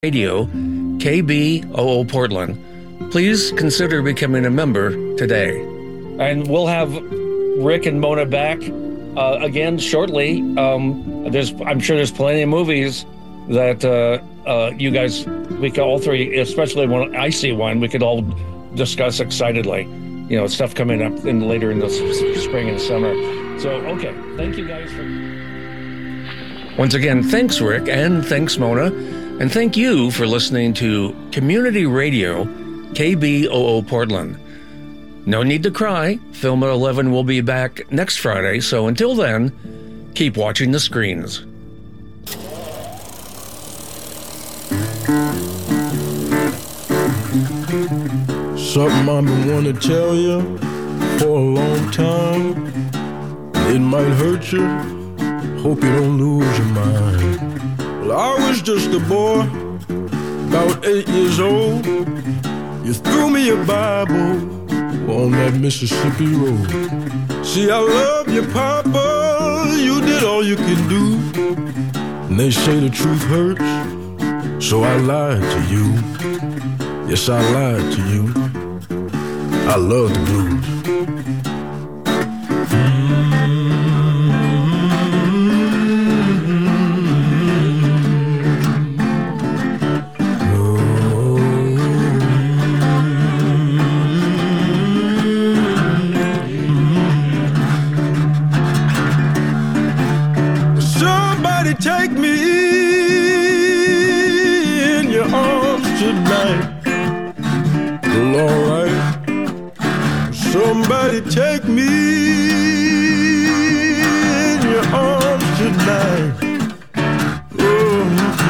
Radio, KBOO Portland. Please consider becoming a member today. And we'll have Rick and Mona back again shortly. I'm sure there's plenty of movies that you guys, we could all three, especially when I see one, we could all discuss excitedly. You know, stuff coming up later in the spring and summer. So, okay, thank you guys for... Once again, thanks Rick and thanks Mona. And thank you for listening to Community Radio, KBOO Portland. No need to cry. Film at 11 will be back next Friday, so until then, keep watching the screens. Something I've been wanting to tell you for a long time. It might hurt you. Hope you don't lose your mind. Well, I was just a boy, about 8 years old. You threw me a Bible on that Mississippi road. See, I love you, Papa, you did all you could do. And they say the truth hurts, so I lied to you. Yes, I lied to you. I love the blues. Take me in your arms tonight. Well, alright. Somebody take me in your arms tonight. Oh.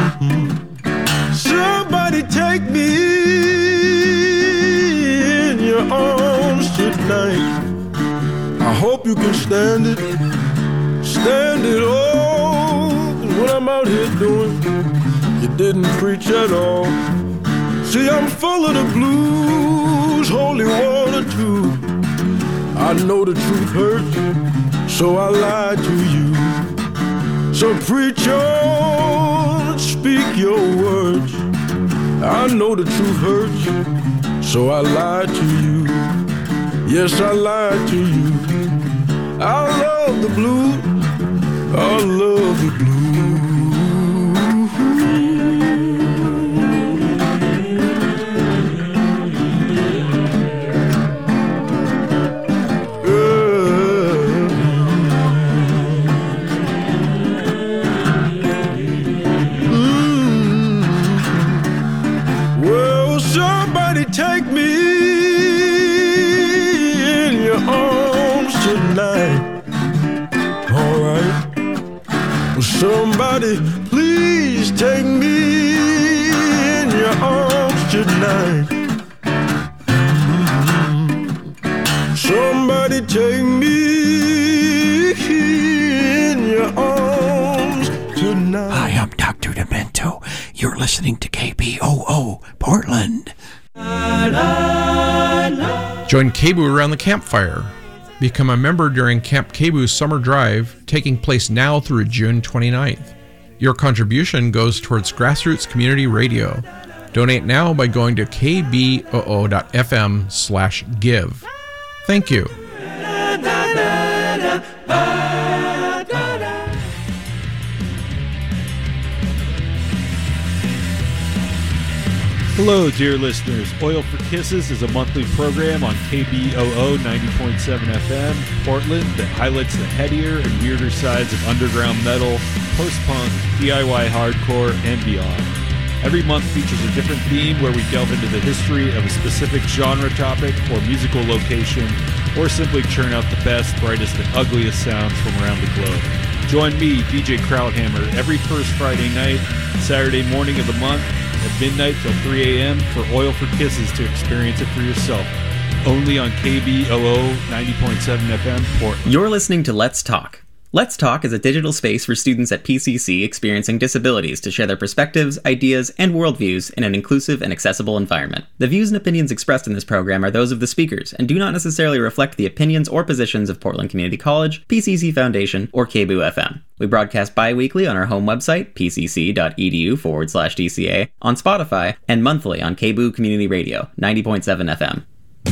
Somebody take me in your arms tonight. I hope you can stand it all. What I'm out here doing, you didn't preach at all. See, I'm full of the blues, holy water too. I know the truth hurts, so I lied to you. So preach on, speak your words. I know the truth hurts, so I lied to you. Yes, I lied to you. I love the blues, I love the blues. Well, somebody take me in your arms tonight. All right. Somebody, please take me in your arms tonight. Somebody take me in your arms tonight. Hi, I'm Dr. Demento. You're listening to KBOO Portland. Join KBOO around the campfire. Become a member during Camp KBOO's Summer Drive, taking place now through June 29th. Your contribution goes towards Grassroots Community Radio. Donate now by going to kboo.fm/give. Thank you. Hello, dear listeners. Oil for Kisses is a monthly program on KBOO 90.7 FM, Portland, that highlights the headier and weirder sides of underground metal, post-punk, DIY hardcore, and beyond. Every month features a different theme where we delve into the history of a specific genre topic or musical location, or simply churn out the best, brightest, and ugliest sounds from around the globe. Join me, DJ Krauthammer, every first Friday night, Saturday morning of the month, at midnight till 3 a.m. for Oil for Kisses to experience it for yourself. Only on KBOO 90.7 FM Portland. You're listening to Let's Talk, Let's Talk is a digital space for students at PCC experiencing disabilities to share their perspectives, ideas, and worldviews in an inclusive and accessible environment. The views and opinions expressed in this program are those of the speakers and do not necessarily reflect the opinions or positions of Portland Community College, PCC Foundation, or KBOO FM. We broadcast bi-weekly on our home website, pcc.edu/DCA, on Spotify, and monthly on KBOO Community Radio, 90.7 FM.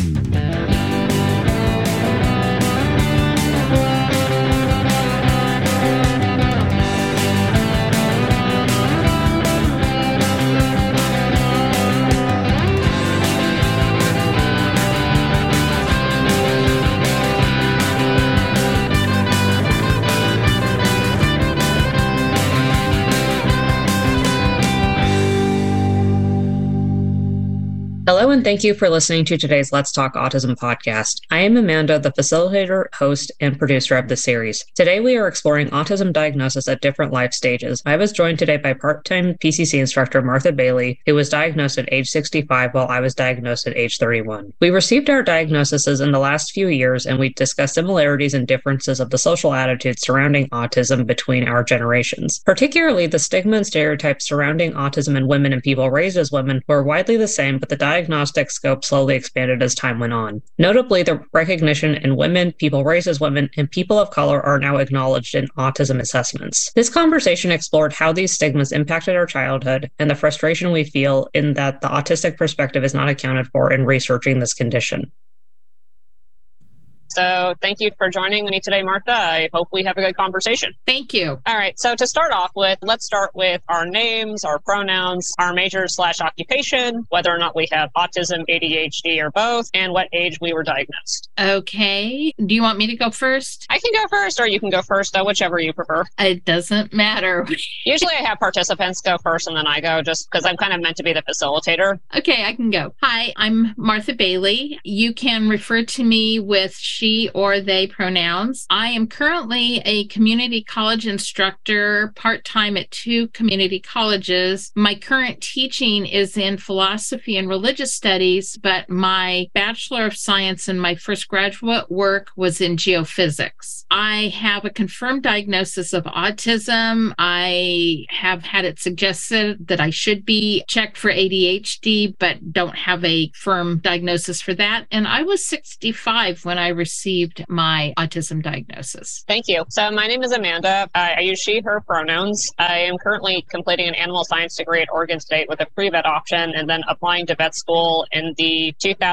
Hello, and thank you for listening to today's Let's Talk Autism podcast. I am Amanda, the facilitator, host, and producer of the series. Today, we are exploring autism diagnosis at different life stages. I was joined today by part-time PCC instructor Martha Bailey, who was diagnosed at age 65 while I was diagnosed at age 31. We received our diagnoses in the last few years, and we discussed similarities and differences of the social attitudes surrounding autism between our generations. Particularly, the stigma and stereotypes surrounding autism in women and people raised as women were widely the same, but the diagnostic scope slowly expanded as time went on. Notably, the recognition in women, people raised as women, and people of color are now acknowledged in autism assessments. This conversation explored how these stigmas impacted our childhood and the frustration we feel in that the autistic perspective is not accounted for in researching this condition. So thank you for joining me today, Martha. I hope we have a good conversation. Thank you. All right. So to start off with, let's start with our names, our pronouns, our major/occupation, whether or not we have autism, ADHD, or both, and what age we were diagnosed. Okay. Do you want me to go first? I can go first, or you can go first, whichever you prefer. It doesn't matter. Usually I have participants go first and then I go, just because I'm kind of meant to be the facilitator. Okay, I can go. Hi, I'm Martha Bailey. You can refer to me with she or they pronouns. I am currently a community college instructor, part-time at 2 community colleges. My current teaching is in philosophy and religious studies, but my Bachelor of Science and my first graduate work was in geophysics. I have a confirmed diagnosis of autism. I have had it suggested that I should be checked for ADHD, but don't have a firm diagnosis for that. And I was 65 when I received my autism diagnosis. Thank you. So my name is Amanda. I use she, her pronouns. I am currently completing an animal science degree at Oregon State with a pre-vet option and then applying to vet school in the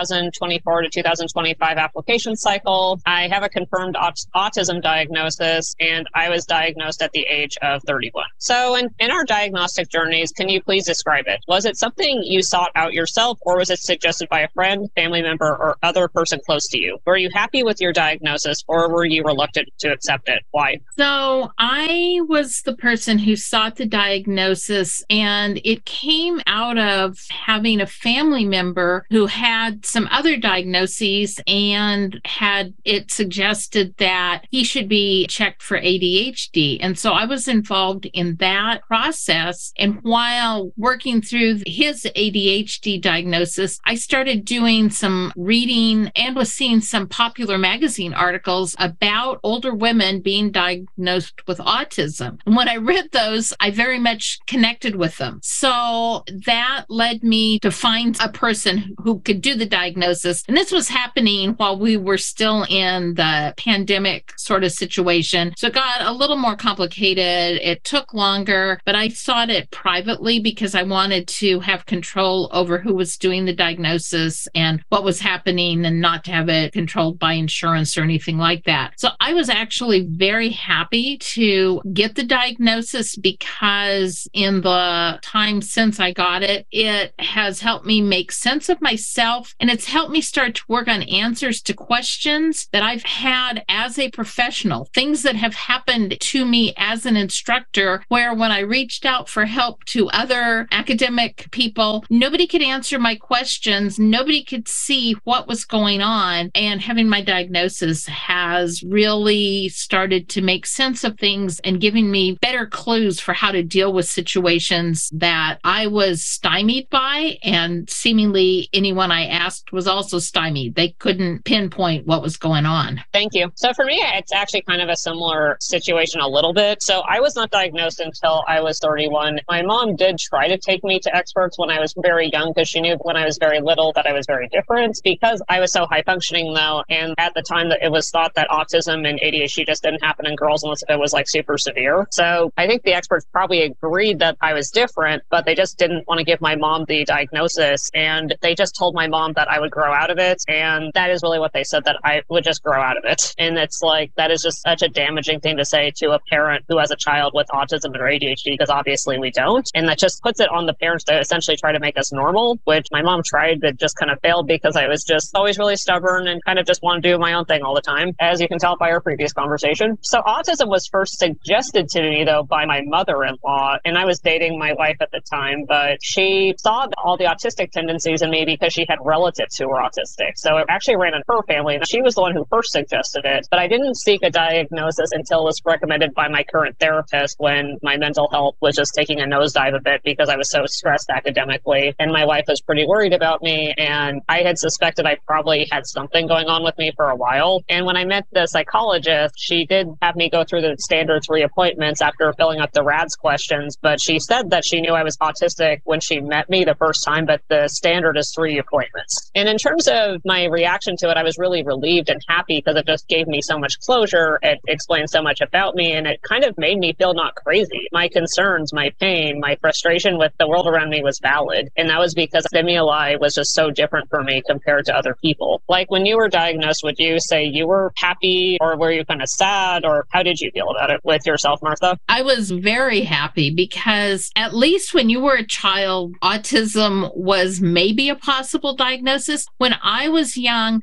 2024 to 2025 application cycle. I have a confirmed autism diagnosis, and I was diagnosed at the age of 31. So in our diagnostic journeys, can you please describe it? Was it something you sought out yourself, or was it suggested by a friend, family member, or other person close to you? Were you happy with your diagnosis, or were you reluctant to accept it? Why? So I was the person who sought the diagnosis, and it came out of having a family member who had some other diagnoses and had it suggested that he should be checked for ADHD. And so I was involved in that process. And while working through his ADHD diagnosis, I started doing some reading and was seeing some popular magazine articles about older women being diagnosed with autism. And when I read those, I very much connected with them. So that led me to find a person who could do the diagnosis. And this was happening while we were still in the pandemic sort of situation. So it got a little more complicated. It took longer, but I sought it privately because I wanted to have control over who was doing the diagnosis and what was happening, and not to have it controlled by insurance or anything like that. So I was actually very happy to get the diagnosis because in the time since I got it, it has helped me make sense of myself, and it's helped me start to work on answers to questions that I've had as a professional, things that have happened to me as an instructor, where when I reached out for help to other academic people, nobody could answer my questions, nobody could see what was going on. And having my diagnosis has really started to make sense of things and giving me better clues for how to deal with situations that I was stymied by, and seemingly anyone I asked was also stymied. They couldn't pinpoint what was going on. Thank you. So for me, it's actually kind of a similar situation a little bit. So I was not diagnosed until I was 31. My mom did try to take me to experts when I was very young because she knew when I was very little that I was very different. Because I was so high functioning though, and at the time that it was thought that autism and ADHD just didn't happen in girls unless it was like super severe. So I think the experts probably agreed that I was different, but they just didn't want to give my mom the diagnosis. And they just told my mom that I would grow out of it. And that is really what they said, that I would just grow out of it. And it's like, that is just such a damaging thing to say to a parent who has a child with autism or ADHD, because obviously we don't. And that just puts it on the parents to essentially try to make us normal, which my mom tried, but just kind of failed because I was just always really stubborn and kind of just want to do my own thing all the time, as you can tell by our previous conversation. So autism was first suggested to me, though, by my mother-in-law, and I was dating my wife at the time, but she saw all the autistic tendencies in me because she had relatives who were autistic. So it actually ran in her family, and she was the one who first suggested it. But I didn't seek a diagnosis until it was recommended by my current therapist when my mental health was just taking a nosedive a bit because I was so stressed academically. And my wife was pretty worried about me, and I had suspected I probably had something going on with me for a while. And when I met the psychologist, she did have me go through the standard 3 appointments after filling out the RADS questions, but she said that she knew I was autistic when she met me the first time, but the standard is 3 appointments. And in terms of my reaction to it, I was really relieved and happy because it just gave me so much closure. It explained so much about me, and it kind of made me feel not crazy. My concerns, my pain, my frustration with the world around me was valid. And that was because stimuli was just so different for me compared to other people. Like when you were diagnosed, would you say you were happy, or were you kind of sad, or how did you feel about it with yourself, Martha? I was very happy because at least when you were a child, autism was maybe a possible diagnosis. When I was young,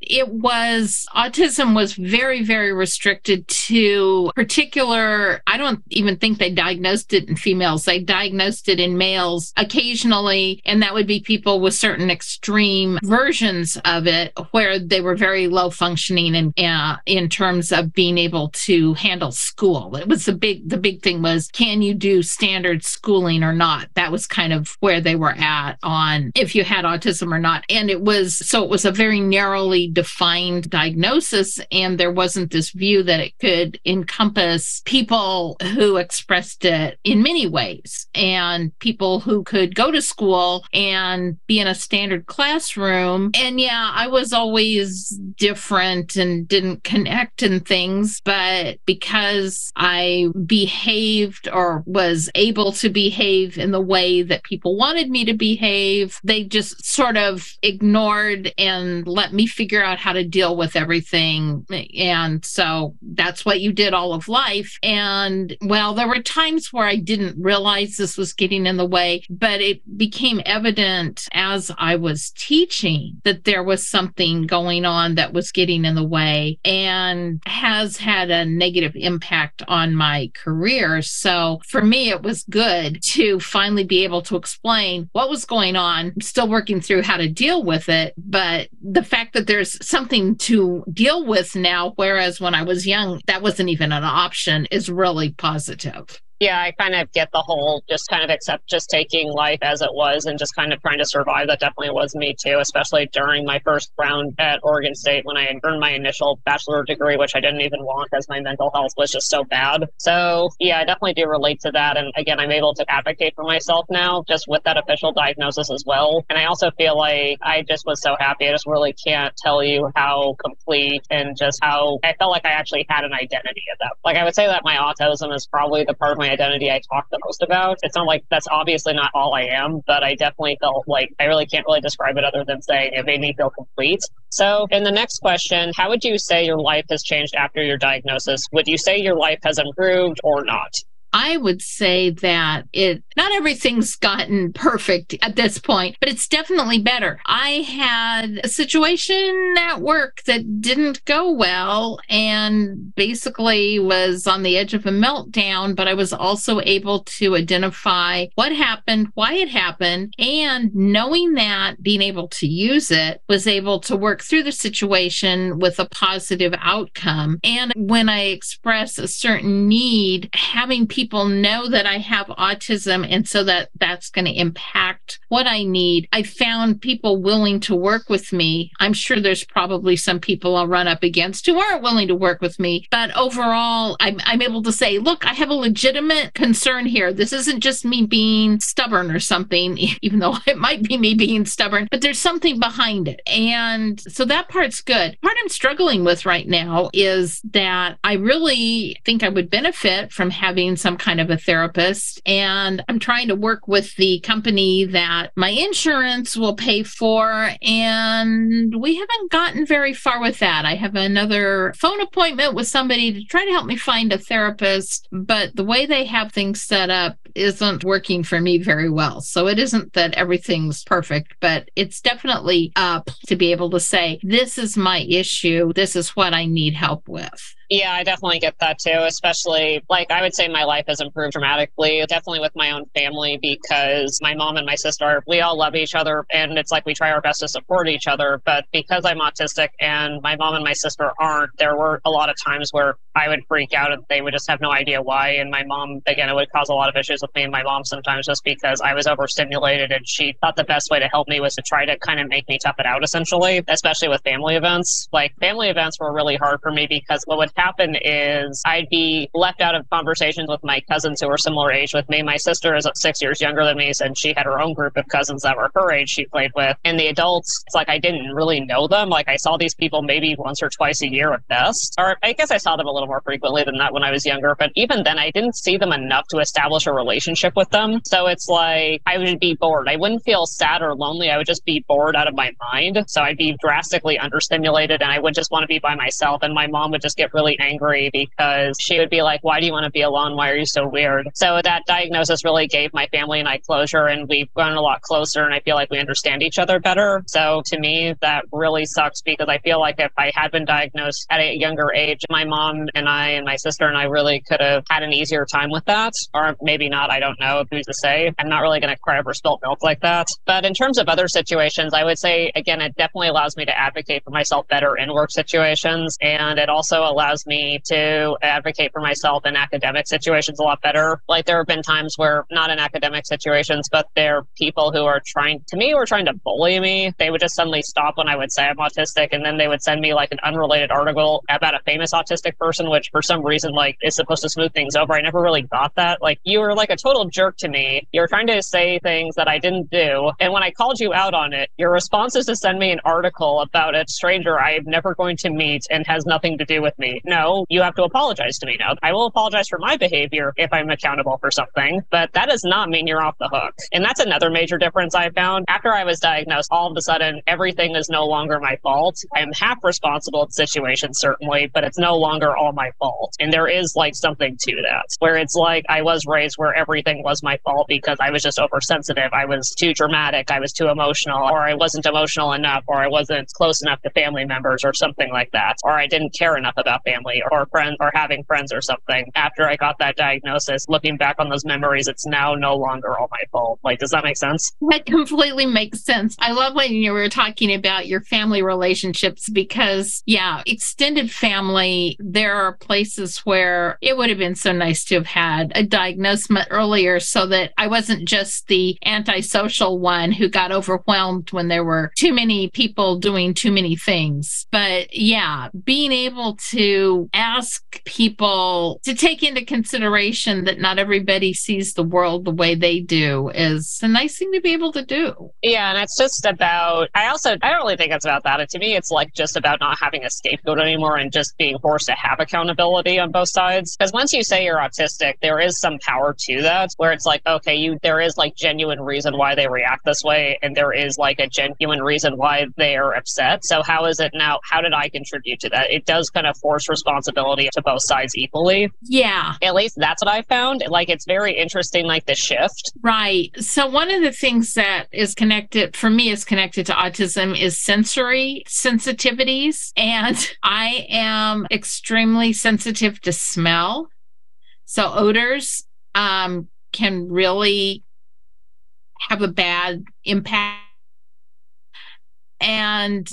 autism was very, very restricted to particular, I don't even think they diagnosed it in females. They diagnosed it in males occasionally, and that would be people with certain extreme versions of it where they were very low functioning in terms of being able to handle school. It was the big thing was, can you do standard schooling or not? That was kind of where they were at on if you had autism or not. And it was a very narrowly defined diagnosis, and there wasn't this view that it could encompass people who expressed it in many ways, and people who could go to school and be in a standard classroom. And yeah, I was always different and didn't connect and things, but because I behaved or was able to behave in the way that people wanted me to behave, they just sort of ignored and let me figure out how to deal with everything. And so that's what you did all of life. And well, there were times where I didn't realize this was getting in the way, but it became evident as I was teaching that there was something going on that was getting in the way and has had a negative impact on my career. So for me, it was good to finally be able to explain what was going on. I'm still working through how to deal with it, but the fact that there's something to deal with now, whereas when I was young, that wasn't even an option, is really positive. Yeah, I kind of get the whole just kind of accept just taking life as it was and just kind of trying to survive. That definitely was me too, especially during my first round at Oregon State when I had earned my initial bachelor degree, which I didn't even want because my mental health was just so bad. So yeah, I definitely do relate to that. And again, I'm able to advocate for myself now just with that official diagnosis as well. And I also feel like I just was so happy. I just really can't tell you how complete and just how I felt like I actually had an identity at that. Like I would say that my autism is probably the part of my identity I talk the most about. It's not like that's obviously not all I am, but I definitely felt like I really can't really describe it other than saying it made me feel complete. So in the next question, how would you say your life has changed after your diagnosis? Would you say your life has improved or not? I would say that not everything's gotten perfect at this point, but it's definitely better. I had a situation at work that didn't go well and basically was on the edge of a meltdown, but I was also able to identify what happened, why it happened, and knowing that, being able to use it, was able to work through the situation with a positive outcome. And when I express a certain need, having people know that I have autism and so that's going to impact what I need, I found people willing to work with me. I'm sure there's probably some people I'll run up against who aren't willing to work with me, but overall, I'm able to say, look, I have a legitimate concern here. This isn't just me being stubborn or something, even though it might be me being stubborn, but there's something behind it. And so that part's good. Part I'm struggling with right now is that I really think I would benefit from having some kind of a therapist. And I'm trying to work with the company that my insurance will pay for. And we haven't gotten very far with that. I have another phone appointment with somebody to try to help me find a therapist, but the way they have things set up isn't working for me very well. So it isn't that everything's perfect, but it's definitely up to be able to say, this is my issue. This is what I need help with. Yeah, I definitely get that too, especially I would say my life has improved dramatically, definitely with my own family, because my mom and my sister, we all love each other and it's like we try our best to support each other. But because I'm autistic and my mom and my sister aren't, there were a lot of times where I would freak out and they would just have no idea why. And my mom, again, it would cause a lot of issues with me and my mom sometimes just because I was overstimulated and she thought the best way to help me was to try to kind of make me tough it out, essentially, especially with family events. Family events were really hard for me because what would happen is I'd be left out of conversations with my cousins who were similar age with me. My sister is 6 years younger than me, and she had her own group of cousins that were her age she played with. And the adults, it's like I didn't really know them. I saw these people maybe once or twice a year at best. Or I guess I saw them a little more frequently than that when I was younger. But even then, I didn't see them enough to establish a relationship with them. So it's like I would be bored. I wouldn't feel sad or lonely. I would just be bored out of my mind. So I'd be drastically understimulated and I would just want to be by myself. And my mom would just get really angry because she would be like, why do you want to be alone? Why are you so weird? So that diagnosis really gave my family and I closure, and we've gotten a lot closer and I feel like we understand each other better. So to me, that really sucks because I feel like if I had been diagnosed at a younger age, my mom and I and my sister and I really could have had an easier time with that. Or maybe not, I don't know, who's to say. I'm not really going to cry over spilt milk like that. But in terms of other situations, I would say, again, it definitely allows me to advocate for myself better in work situations. And it also allows me to advocate for myself in academic situations a lot better. There have been times where, not in academic situations, but there are people who are trying to bully me. They would just suddenly stop when I would say I'm autistic, and then they would send me an unrelated article about a famous autistic person, which for some reason is supposed to smooth things over. I never really got that. You were a total jerk to me. You were trying to say things that I didn't do. And when I called you out on it, your response is to send me an article about a stranger I am never going to meet and has nothing to do with me. No, you have to apologize to me now. I will apologize for my behavior if I'm accountable for something, but that does not mean you're off the hook. And that's another major difference I found. After I was diagnosed, all of a sudden, everything is no longer my fault. I'm half responsible in situations, certainly, but it's no longer all my fault. And there is something to that, where it's I was raised where everything was my fault because I was just oversensitive. I was too dramatic. I was too emotional, or I wasn't emotional enough, or I wasn't close enough to family members or something like that, or I didn't care enough about family or friends or having friends or something. After I got that diagnosis, looking back on those memories, it's now no longer all my fault. Does that make sense? That completely makes sense. I love when you were talking about your family relationships because, extended family, there are places where it would have been so nice to have had a diagnosis earlier so that I wasn't just the antisocial one who got overwhelmed when there were too many people doing too many things. But being able to ask people to take into consideration that not everybody sees the world the way they do is a nice thing to be able to do. Yeah, and it's just about, I don't really think it's about that. To me, it's just about not having a scapegoat anymore and just being forced to have accountability on both sides. Because once you say you're autistic, there is some power to that, where it's okay, there is genuine reason why they react this way, and there is a genuine reason why they are upset. So how is it now? How did I contribute to that? It does kind of force responsibility to both sides equally. Yeah. At least that's what I found. Like, it's very interesting, like the shift. Right. So one of the things that is connected, for me, is connected to autism is sensory sensitivities. And I am extremely sensitive to smell. So odors can really have a bad impact. And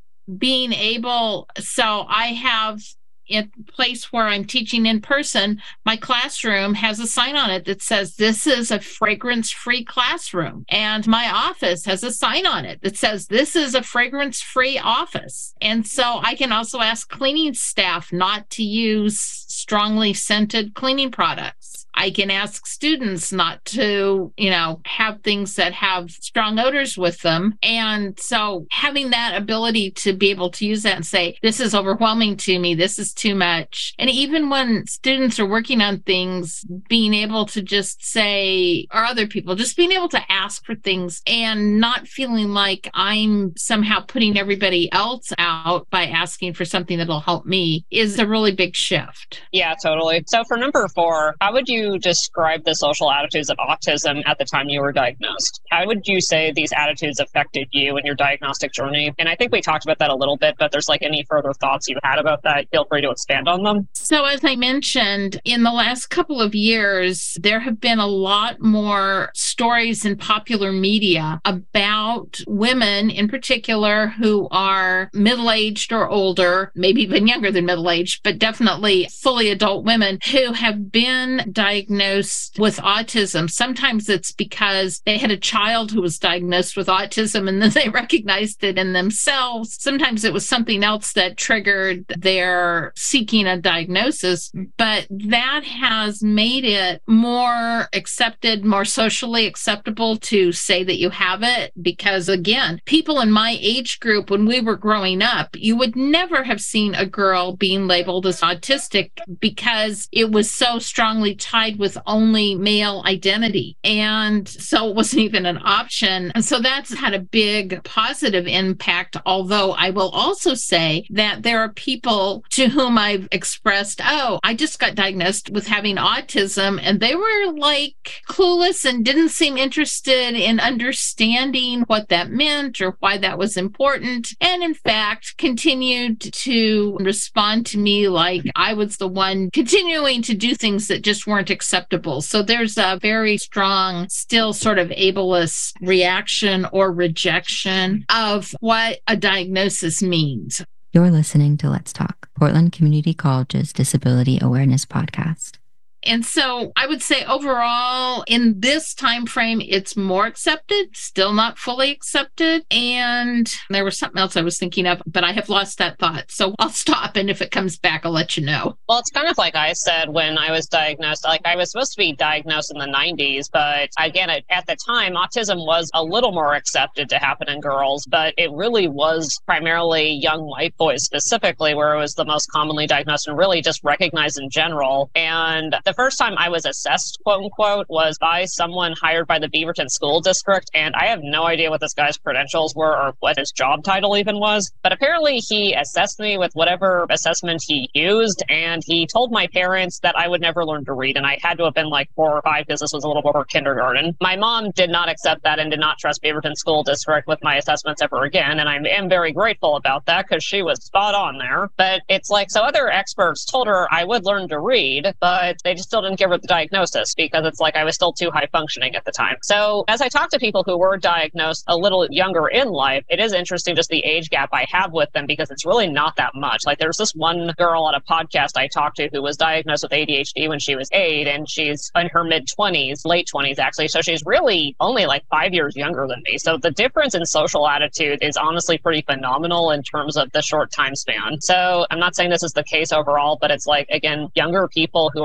being able, so I have a place where I'm teaching in person, my classroom has a sign on it that says, this is a fragrance-free classroom. And my office has a sign on it that says, this is a fragrance-free office. And so I can also ask cleaning staff not to use strongly scented cleaning products. I can ask students not to, have things that have strong odors with them. And so having that ability to be able to use that and say, this is overwhelming to me, this is too much. And even when students are working on things, being able to just say, or other people, just being able to ask for things and not feeling like I'm somehow putting everybody else out by asking for something that'll help me is a really big shift. Yeah, totally. So for number 4, how would you describe the social attitudes of autism at the time you were diagnosed? How would you say these attitudes affected you in your diagnostic journey? And I think we talked about that a little bit, but there's any further thoughts you had about that, feel free to expand on them. So as I mentioned, in the last couple of years, there have been a lot more stories in popular media about women in particular who are middle-aged or older, maybe even younger than middle-aged, but definitely fully adult women who have been diagnosed with autism. Sometimes it's because they had a child who was diagnosed with autism and then they recognized it in themselves. Sometimes it was something else that triggered their seeking a diagnosis, but that has made it more accepted, more socially acceptable to say that you have it. Because again, people in my age group, when we were growing up, you would never have seen a girl being labeled as autistic because it was so strongly tied with only male identity. And so it wasn't even an option. And so that's had a big positive impact. Although I will also say that there are people to whom I've expressed, I just got diagnosed with having autism. And they were clueless and didn't seem interested in understanding what that meant or why that was important. And in fact, continued to respond to me like I was the one continuing to do things that just weren't acceptable. So there's a very strong, still sort of ableist reaction or rejection of what a diagnosis means. You're listening to Let's Talk, Portland Community College's Disability Awareness Podcast. And so I would say overall, in this time frame, it's more accepted, still not fully accepted. And there was something else I was thinking of, but I have lost that thought. So I'll stop. And if it comes back, I'll let you know. Well, it's kind of like I said when I was diagnosed. I was supposed to be diagnosed in the 90s, but again, at the time, autism was a little more accepted to happen in girls, but it really was primarily young white boys specifically where it was the most commonly diagnosed and really just recognized in general. And the first time I was assessed, quote unquote, was by someone hired by the Beaverton School District. And I have no idea what this guy's credentials were or what his job title even was. But apparently he assessed me with whatever assessment he used. And he told my parents that I would never learn to read. And I had to have been 4 or 5 because this was a little before kindergarten. My mom did not accept that and did not trust Beaverton School District with my assessments ever again. And I am very grateful about that because she was spot on there. But it's so other experts told her I would learn to read, but they just still didn't give her the diagnosis because it's I was still too high functioning at the time. So as I talk to people who were diagnosed a little younger in life, it is interesting just the age gap I have with them because it's really not that much. There's this one girl on a podcast I talked to who was diagnosed with ADHD when she was 8 and she's in her mid-20s, late 20s actually. So she's really only 5 years younger than me. So the difference in social attitude is honestly pretty phenomenal in terms of the short time span. So I'm not saying this is the case overall, but it's again, younger people who are in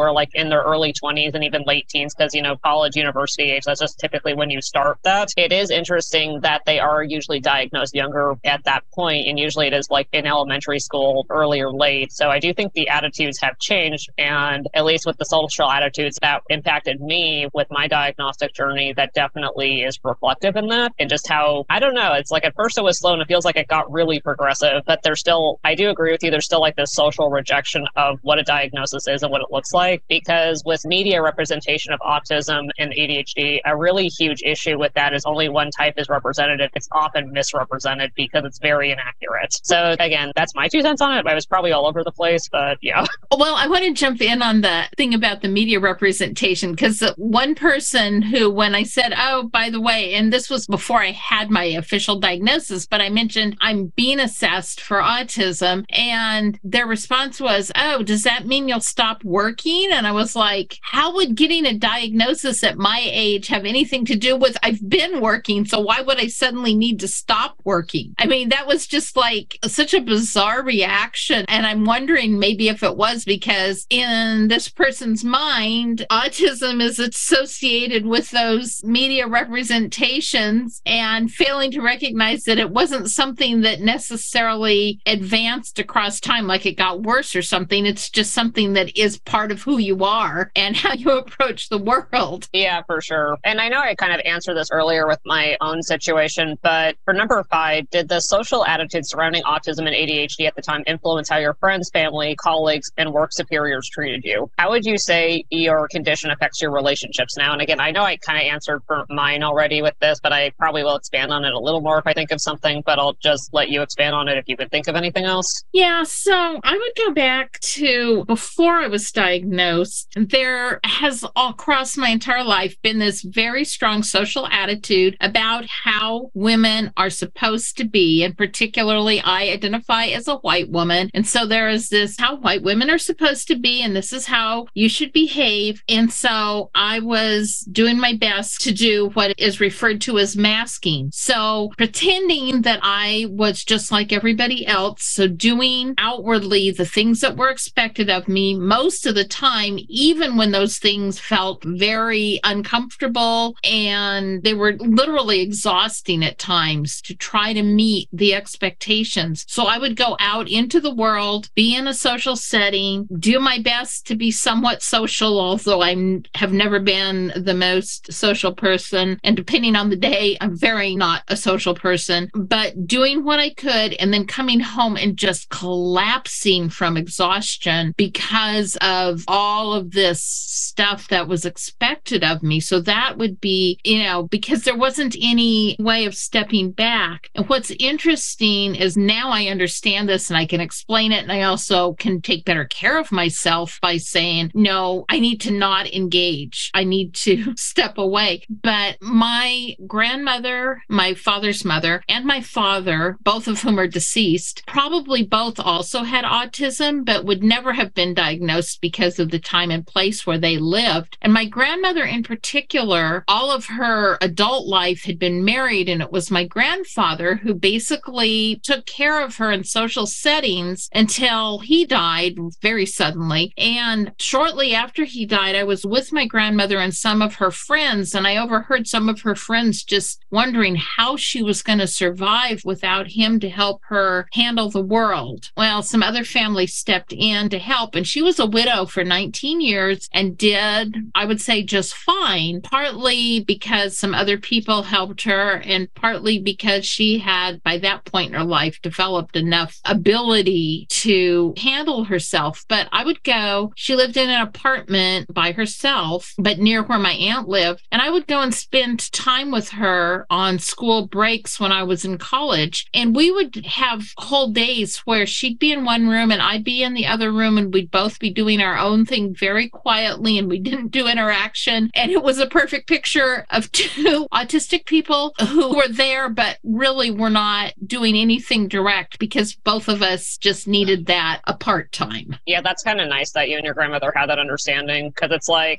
in their early 20s and even late teens, because, college, university age, that's just typically when you start that. It is interesting that they are usually diagnosed younger at that point, and usually it is like in elementary school, early or late. So I do think the attitudes have changed, and at least with the social attitudes that impacted me with my diagnostic journey, that definitely is reflective in that, and just how, I don't know, it's like at first it was slow and it feels like it got really progressive, but there's still, I do agree with you, there's still like this social rejection of what a diagnosis is and what it looks like, because with media representation of autism and ADHD, a really huge issue with that is only one type is represented. It's often misrepresented because it's very inaccurate. So again, that's my 2 cents on it. I was probably all over the place, but yeah. Well, I want to jump in on the thing about the media representation, because one person who, when I said, oh, by the way, and this was before I had my official diagnosis, but I mentioned I'm being assessed for autism, and their response was, oh, does that mean you'll stop working? And I was like, how would getting a diagnosis at my age have anything to do with I've been working, so why would I suddenly need to stop working? I mean, that was just like such a bizarre reaction. And I'm wondering maybe if it was because in this person's mind, autism is associated with those media representations, and failing to recognize that it wasn't something that necessarily advanced across time, like it got worse or something. It's just something that is part of who you are and how you approach the world. Yeah, for sure. And I know I kind of answered this earlier with my own situation, but for number 5, did the social attitudes surrounding autism and ADHD at the time influence how your friends, family, colleagues, and work superiors treated you? How would you say your condition affects your relationships now? And again, I know I kind of answered for mine already with this, but I probably will expand on it a little more if I think of something, but I'll just let you expand on it if you could think of anything else. Yeah, so I would go back to before I was diagnosed. There has all across my entire life been this very strong social attitude about how women are supposed to be, and particularly I identify as a white woman. And so there is this how white women are supposed to be, and this is how you should behave. And so I was doing my best to do what is referred to as masking. So pretending that I was just like everybody else. So doing outwardly the things that were expected of me most of the time, even when those things felt very uncomfortable and they were literally exhausting at times to try to meet the expectations. So I would go out into the world, be in a social setting, do my best to be somewhat social, although I have never been the most social person. And depending on the day, I'm very not a social person, but doing what I could and then coming home and just collapsing from exhaustion because of all of this stuff that was expected of me. So that would be, because there wasn't any way of stepping back. And what's interesting is now I understand this and I can explain it. And I also can take better care of myself by saying, no, I need to not engage. I need to step away. But my grandmother, my father's mother, and my father, both of whom are deceased, probably both also had autism, but would never have been diagnosed because of the time and place where they lived. And my grandmother in particular, all of her adult life had been married, and it was my grandfather who basically took care of her in social settings until he died very suddenly. And shortly after he died, I was with my grandmother and some of her friends, and I overheard some of her friends just wondering how she was going to survive without him to help her handle the world. Well, some other family stepped in to help, and she was a widow for 19 years and did, I would say, just fine, partly because some other people helped her and partly because she had, by that point in her life, developed enough ability to handle herself. But I would go, she lived in an apartment by herself, but near where my aunt lived, and I would go and spend time with her on school breaks when I was in college, and we would have whole days where she'd be in one room and I'd be in the other room, and we'd both be doing our own thing very quietly, and we didn't do interaction. And it was a perfect picture of two autistic people who were there but really were not doing anything direct because both of us just needed that apart time. Yeah, that's kind of nice that you and your grandmother had that understanding, because it's like,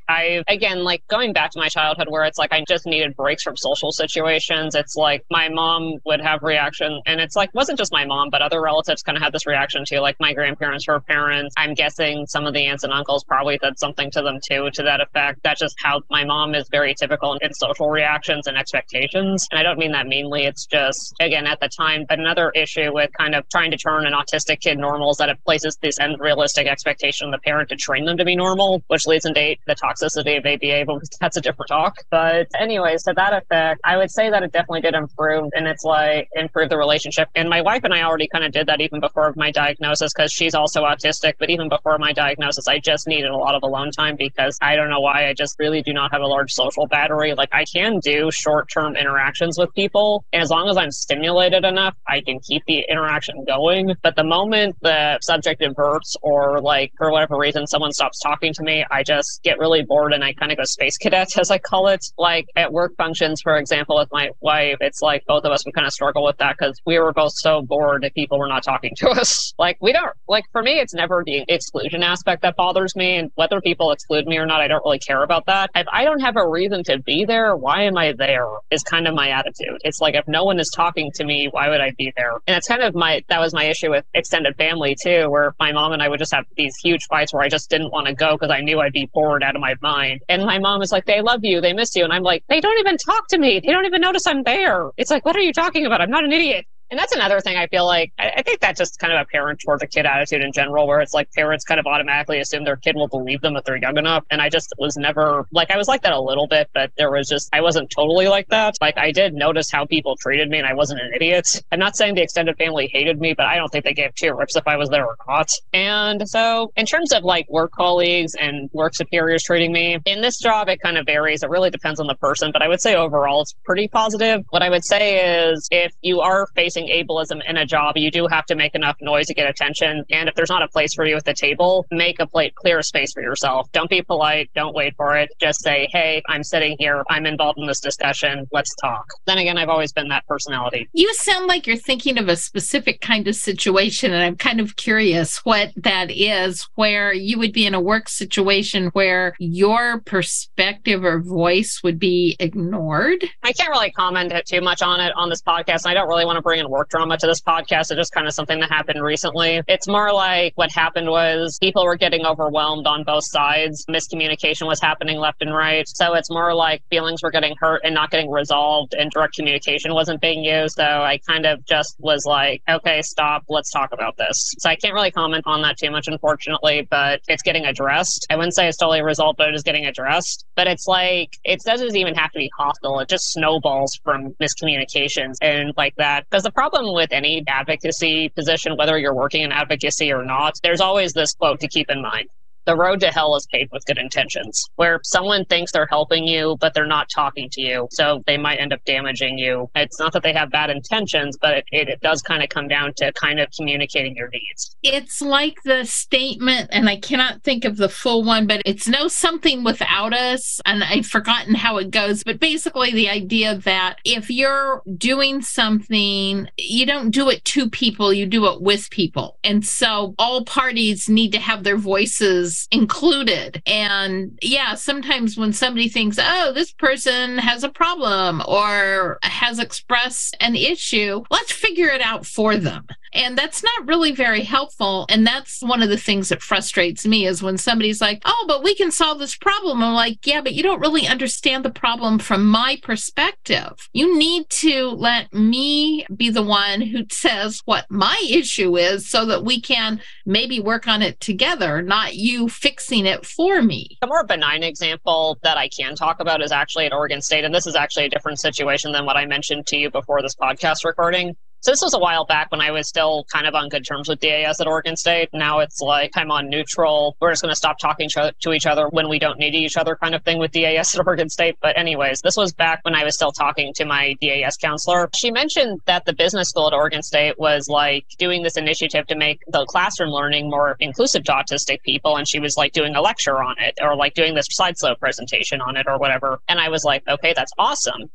going back to my childhood where it's like I just needed breaks from social situations. It's like my mom would have reaction, and it's like, wasn't just my mom, but other relatives kind of had this reaction to, like, my grandparents, her parents. I'm guessing some of the aunts and uncles probably probably said something to them too, to that effect. That's just how my mom is very typical in social reactions and expectations. And I don't mean that meanly. It's just, again, at the time, another issue with kind of trying to turn an autistic kid normal is that it places this unrealistic expectation on the parent to train them to be normal, which leads into the toxicity of ABA, but that's a different talk. But anyways, to that effect, I would say that it definitely did improve, and it's like improve the relationship. And my wife and I already kind of did that even before my diagnosis, because she's also autistic. But even before my diagnosis, I just needed a lot of alone time because I don't know why, I just really do not have a large social battery. Like, I can do short-term interactions with people, and as long as I'm stimulated enough, I can keep the interaction going. But the moment the subject inverts, or like for whatever reason someone stops talking to me, I just get really bored and I kind of go space cadet, as I call it. Like at work functions, for example, with my wife, it's like both of us would kind of struggle with that because we were both so bored that people were not talking to us. Like, we don't, like, for me, it's never the exclusion aspect that bothers me, and whether people exclude me or not, I don't really care about that. If I don't have a reason to be there, why am I there is kind of my attitude. It's like, if no one is talking to me, why would I be there? And it's kind of that was my issue with extended family too, where my mom and I would just have these huge fights where I just didn't want to go because I knew I'd be bored out of my mind. And my mom is like, they love you, they miss you. And I'm like, they don't even talk to me. They don't even notice I'm there. It's like, what are you talking about? I'm not an idiot. And that's another thing I feel like, I think that's just kind of a parent towards a kid attitude in general, where it's like parents kind of automatically assume their kid will believe them if they're young enough. And I just was never, like, I was like that a little bit, but there was just, I wasn't totally like that. Like, I did notice how people treated me and I wasn't an idiot. I'm not saying the extended family hated me, but I don't think they gave two rips if I was there or not. And so in terms of like work colleagues and work superiors treating me, in this job, it kind of varies. It really depends on the person, but I would say overall it's pretty positive. What I would say is, if you are facing ableism in a job, you do have to make enough noise to get attention. And if there's not a place for you at the table, make a clear space for yourself. Don't be polite. Don't wait for it. Just say, hey, I'm sitting here. I'm involved in this discussion. Let's talk. Then again, I've always been that personality. You sound like you're thinking of a specific kind of situation, and I'm kind of curious what that is, where you would be in a work situation where your perspective or voice would be ignored. I can't really comment too much on it on this podcast. And I don't really want to bring in work drama to this podcast. It's just kind of something that happened recently. It's more like what happened was people were getting overwhelmed on both sides. Miscommunication was happening left and right. So it's more like feelings were getting hurt and not getting resolved, and direct communication wasn't being used. So I kind of just was like, okay, stop. Let's talk about this. So I can't really comment on that too much, unfortunately, but it's getting addressed. I wouldn't say it's totally resolved, but it is getting addressed. But it's like, it doesn't even have to be hostile. It just snowballs from miscommunications and like that. Because the problem with any advocacy position, whether you're working in advocacy or not, there's always this quote to keep in mind. The road to hell is paved with good intentions, where someone thinks they're helping you, but they're not talking to you. So they might end up damaging you. It's not that they have bad intentions, but it does kind of come down to kind of communicating your needs. It's like the statement, and I cannot think of the full one, but it's no something without us. And I've forgotten how it goes, but basically the idea that if you're doing something, you don't do it to people, you do it with people. And so all parties need to have their voices included. And yeah, sometimes when somebody thinks, oh, this person has a problem or has expressed an issue, let's figure it out for them. And that's not really very helpful. And that's one of the things that frustrates me, is when somebody's like, oh, but we can solve this problem. I'm like, yeah, but you don't really understand the problem from my perspective. You need to let me be the one who says what my issue is so that we can maybe work on it together, not you fixing it for me. A more benign example that I can talk about is actually at Oregon State. And this is actually a different situation than what I mentioned to you before this podcast recording. So this was a while back when I was still kind of on good terms with DAS at Oregon State. Now it's like I'm on neutral. We're just going to stop talking to each other when we don't need each other kind of thing with DAS at Oregon State. But anyways, this was back when I was still talking to my DAS counselor. She mentioned that the business school at Oregon State was like doing this initiative to make the classroom learning more inclusive to autistic people. And she was like doing a lecture on it, or like doing this slideshow presentation on it or whatever. And I was like, okay, that's awesome. But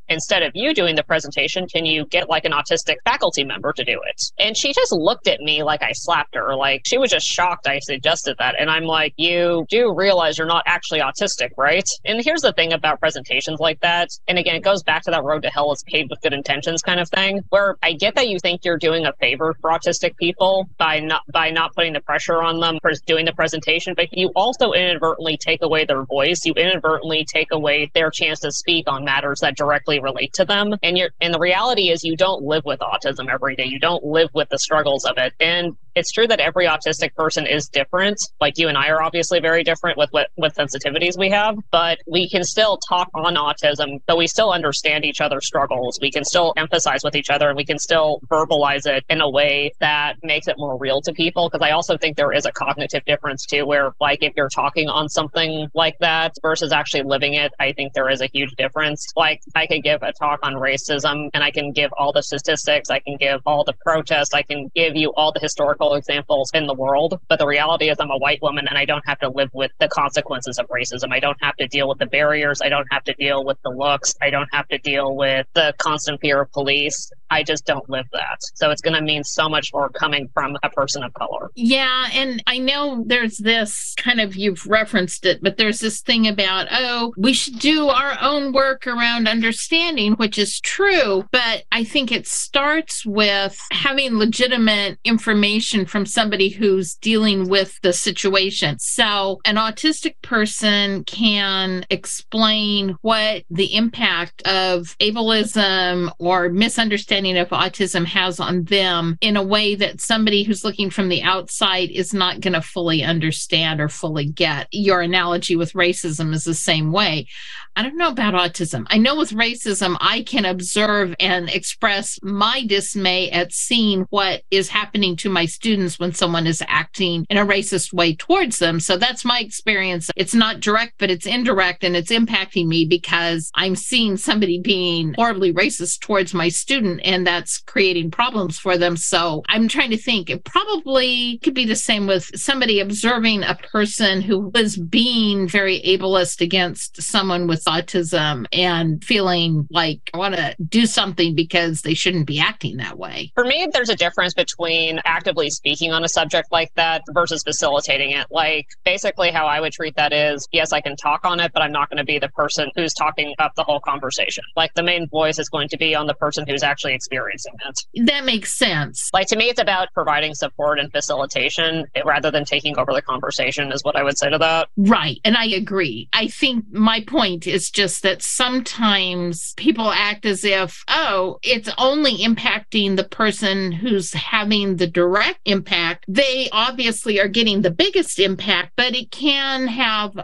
instead of you doing the presentation, can you get like an autistic faculty member to do it? And she just looked at me like I slapped her. Like, she was just shocked I suggested that. And I'm like, you do realize you're not actually autistic, right? And here's the thing about presentations like that. And again, it goes back to that road to hell is paved with good intentions kind of thing, where I get that you think you're doing a favor for autistic people by not putting the pressure on them for doing the presentation, but you also inadvertently take away their voice. You inadvertently take away their chance to speak on matters that directly relate to them. And the reality is you don't live with autism every day. You don't live with the struggles of it. And it's true that every autistic person is different. Like, you and I are obviously very different with sensitivities we have, but we can still talk on autism, but we still understand each other's struggles. We can still emphasize with each other, and we can still verbalize it in a way that makes it more real to people. Because I also think there is a cognitive difference too, where like if you're talking on something like that versus actually living it, I think there is a huge difference. Like, I could give a talk on racism and I can give all the statistics, I can give all the protests, I can give you all the historical examples in the world. But the reality is I'm a white woman and I don't have to live with the consequences of racism. I don't have to deal with the barriers. I don't have to deal with the looks. I don't have to deal with the constant fear of police. I just don't live that. So it's going to mean so much more coming from a person of color. Yeah. And I know there's this kind of, you've referenced it, but there's this thing about, oh, we should do our own work around understanding, which is true. But I think it starts with having legitimate information from somebody who's dealing with the situation. So an autistic person can explain what the impact of ableism or misunderstanding of autism has on them in a way that somebody who's looking from the outside is not going to fully understand or fully get. Your analogy with racism is the same way. I don't know about autism. I know with racism, I can observe and express my dismay at seeing what is happening to my students when someone is acting in a racist way towards them. So that's my experience. It's not direct, but it's indirect, and it's impacting me because I'm seeing somebody being horribly racist towards my student, and that's creating problems for them. So I'm trying to think, it probably could be the same with somebody observing a person who was being very ableist against someone with autism and feeling like I want to do something because they shouldn't be acting that way. For me, there's a difference between actively speaking on a subject like that versus facilitating it. Like, basically how I would treat that is, yes, I can talk on it, but I'm not going to be the person who's talking up the whole conversation. Like, the main voice is going to be on the person who's actually experiencing it. That makes sense. Like, to me, it's about providing support and facilitation rather than taking over the conversation is what I would say to that. Right. And I agree. I think my point is just that sometimes people act as if, oh, it's only impacting the person who's having the direct impact. They obviously are getting the biggest impact, but it can have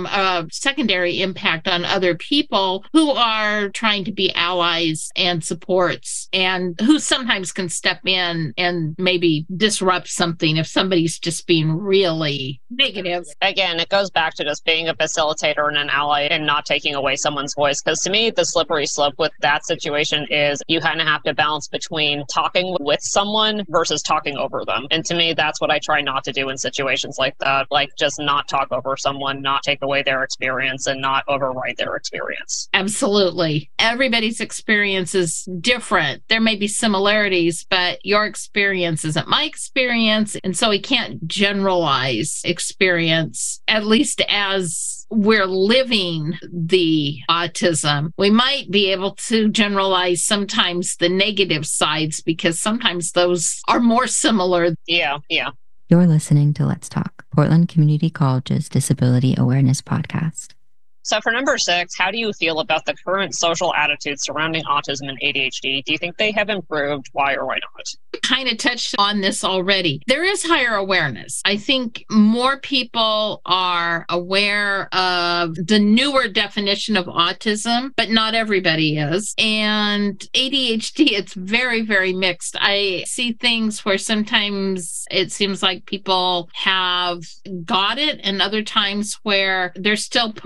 a secondary impact on other people who are trying to be allies and supports, and who sometimes can step in and maybe disrupt something if somebody's just being really negative. Again, it goes back to just being a facilitator and an ally and not taking away someone's voice. Because to me, the slippery slope with that situation is you kind of have to balance between talking with someone versus talking over them. And to me, that's what I try not to do in situations like that. Like, just not talk over someone, not take away their experience, and not override their experience. Absolutely. Everybody's experience is different. There may be similarities, but your experience isn't my experience. And so we can't generalize experience, at least as we're living the autism. We might be able to generalize sometimes the negative sides because sometimes those are more similar. Yeah. You're listening to Let's Talk, Portland Community College's Disability Awareness Podcast. So for number 6, how do you feel about the current social attitudes surrounding autism and ADHD? Do you think they have improved? Why or why not? Kind of touched on this already. There is higher awareness. I think more people are aware of the newer definition of autism, but not everybody is. And ADHD, it's very, very mixed. I see things where sometimes it seems like people have got it, and other times where they're still putting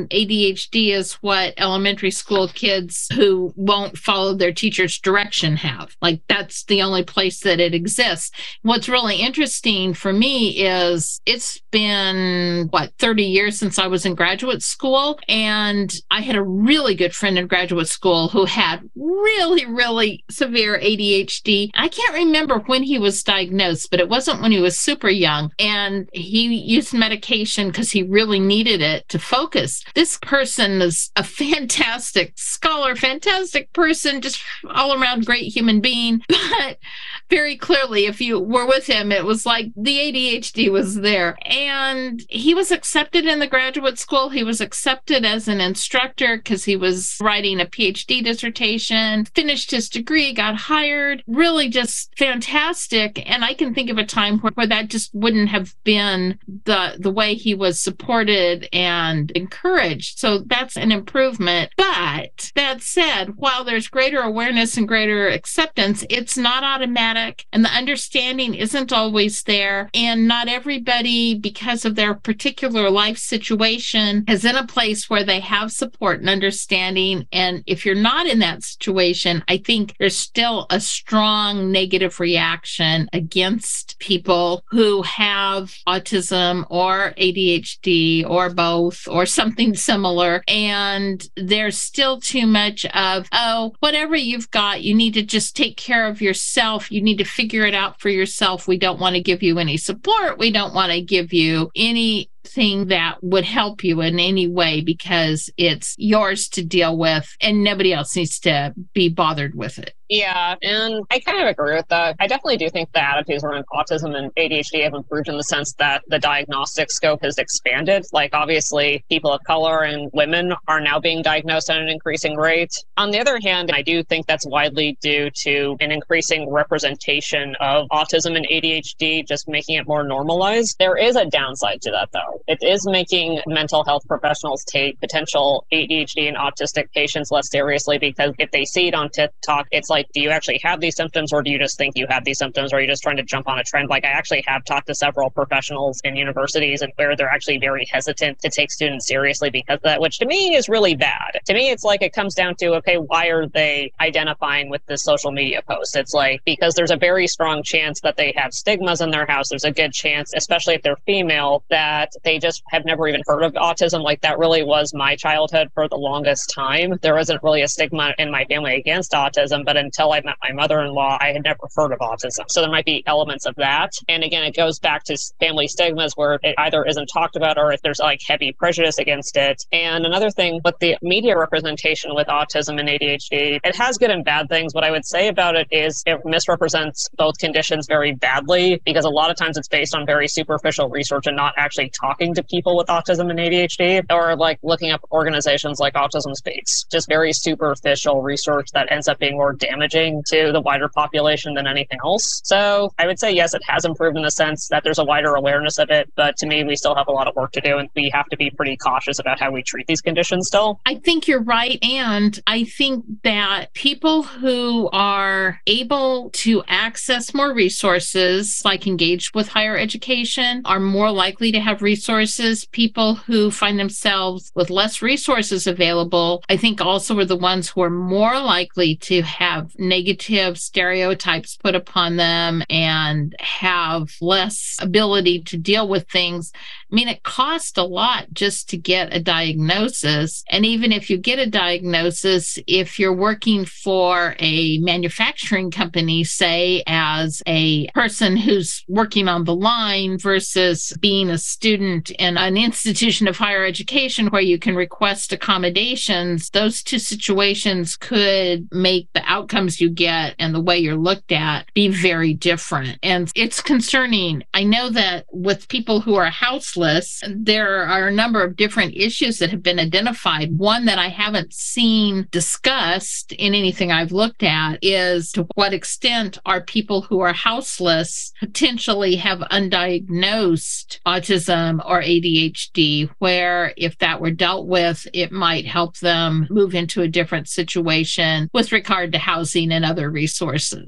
and ADHD is what elementary school kids who won't follow their teacher's direction have. Like, that's the only place that it exists. What's really interesting for me is it's been, 30 years since I was in graduate school. And I had a really good friend in graduate school who had really, really severe ADHD. I can't remember when he was diagnosed, but it wasn't when he was super young. And he used medication because he really needed it to focus. This person is a fantastic scholar, fantastic person, just all around great human being. But very clearly, if you were with him, it was like the ADHD was there. And he was accepted in the graduate school. He was accepted as an instructor because he was writing a PhD dissertation, finished his degree, got hired, really just fantastic. And I can think of a time where that just wouldn't have been the way he was supported and encouraged. So that's an improvement. But that said, while there's greater awareness and greater acceptance, it's not automatic, and the understanding isn't always there. And not everybody, because of their particular life situation, is in a place where they have support and understanding. And if you're not in that situation, I think there's still a strong negative reaction against people who have autism or ADHD or both or something similar. And there's still too much of, oh, whatever you've got, you need to just take care of yourself. You need to figure it out for yourself. We don't want to give you any support. We don't want to give you anything that would help you in any way because it's yours to deal with and nobody else needs to be bothered with it. Yeah, and I kind of agree with that. I definitely do think the attitudes around autism and ADHD have improved in the sense that the diagnostic scope has expanded. Like, obviously, people of color and women are now being diagnosed at an increasing rate. On the other hand, I do think that's widely due to an increasing representation of autism and ADHD, just making it more normalized. There is a downside to that, though. It is making mental health professionals take potential ADHD and autistic patients less seriously, because if they see it on TikTok, it's like, do you actually have these symptoms, or do you just think you have these symptoms, or are you just trying to jump on a trend? Like, I actually have talked to several professionals in universities and where they're actually very hesitant to take students seriously because of that, which to me is really bad. To me, it's like it comes down to, okay, why are they identifying with this social media post? It's like, because there's a very strong chance that they have stigmas in their house. There's a good chance, especially if they're female, that they just have never even heard of autism. Like, that really was my childhood for the longest time. There wasn't really a stigma in my family against autism, but until I met my mother-in-law, I had never heard of autism. So there might be elements of that. And again, it goes back to family stigmas where it either isn't talked about or if there's like heavy prejudice against it. And another thing with the media representation with autism and ADHD, it has good and bad things. What I would say about it is it misrepresents both conditions very badly, because a lot of times it's based on very superficial research and not actually talking to people with autism and ADHD, or like looking up organizations like Autism Space. Just very superficial research that ends up being more damaging to the wider population than anything else. So I would say, yes, it has improved in the sense that there's a wider awareness of it, but to me, we still have a lot of work to do, and we have to be pretty cautious about how we treat these conditions still. I think you're right. And I think that people who are able to access more resources, like engaged with higher education, are more likely to have resources. People who find themselves with less resources available, I think also are the ones who are more likely to have negative stereotypes put upon them and have less ability to deal with things. I mean, it costs a lot just to get a diagnosis. And even if you get a diagnosis, if you're working for a manufacturing company, say, as a person who's working on the line versus being a student in an institution of higher education where you can request accommodations, those two situations could make the outcomes you get and the way you're looked at be very different. And it's concerning. I know that with people who are houseless, there are a number of different issues that have been identified. One that I haven't seen discussed in anything I've looked at is to what extent are people who are houseless potentially have undiagnosed autism or ADHD, where if that were dealt with, it might help them move into a different situation with regard to housing and other resources.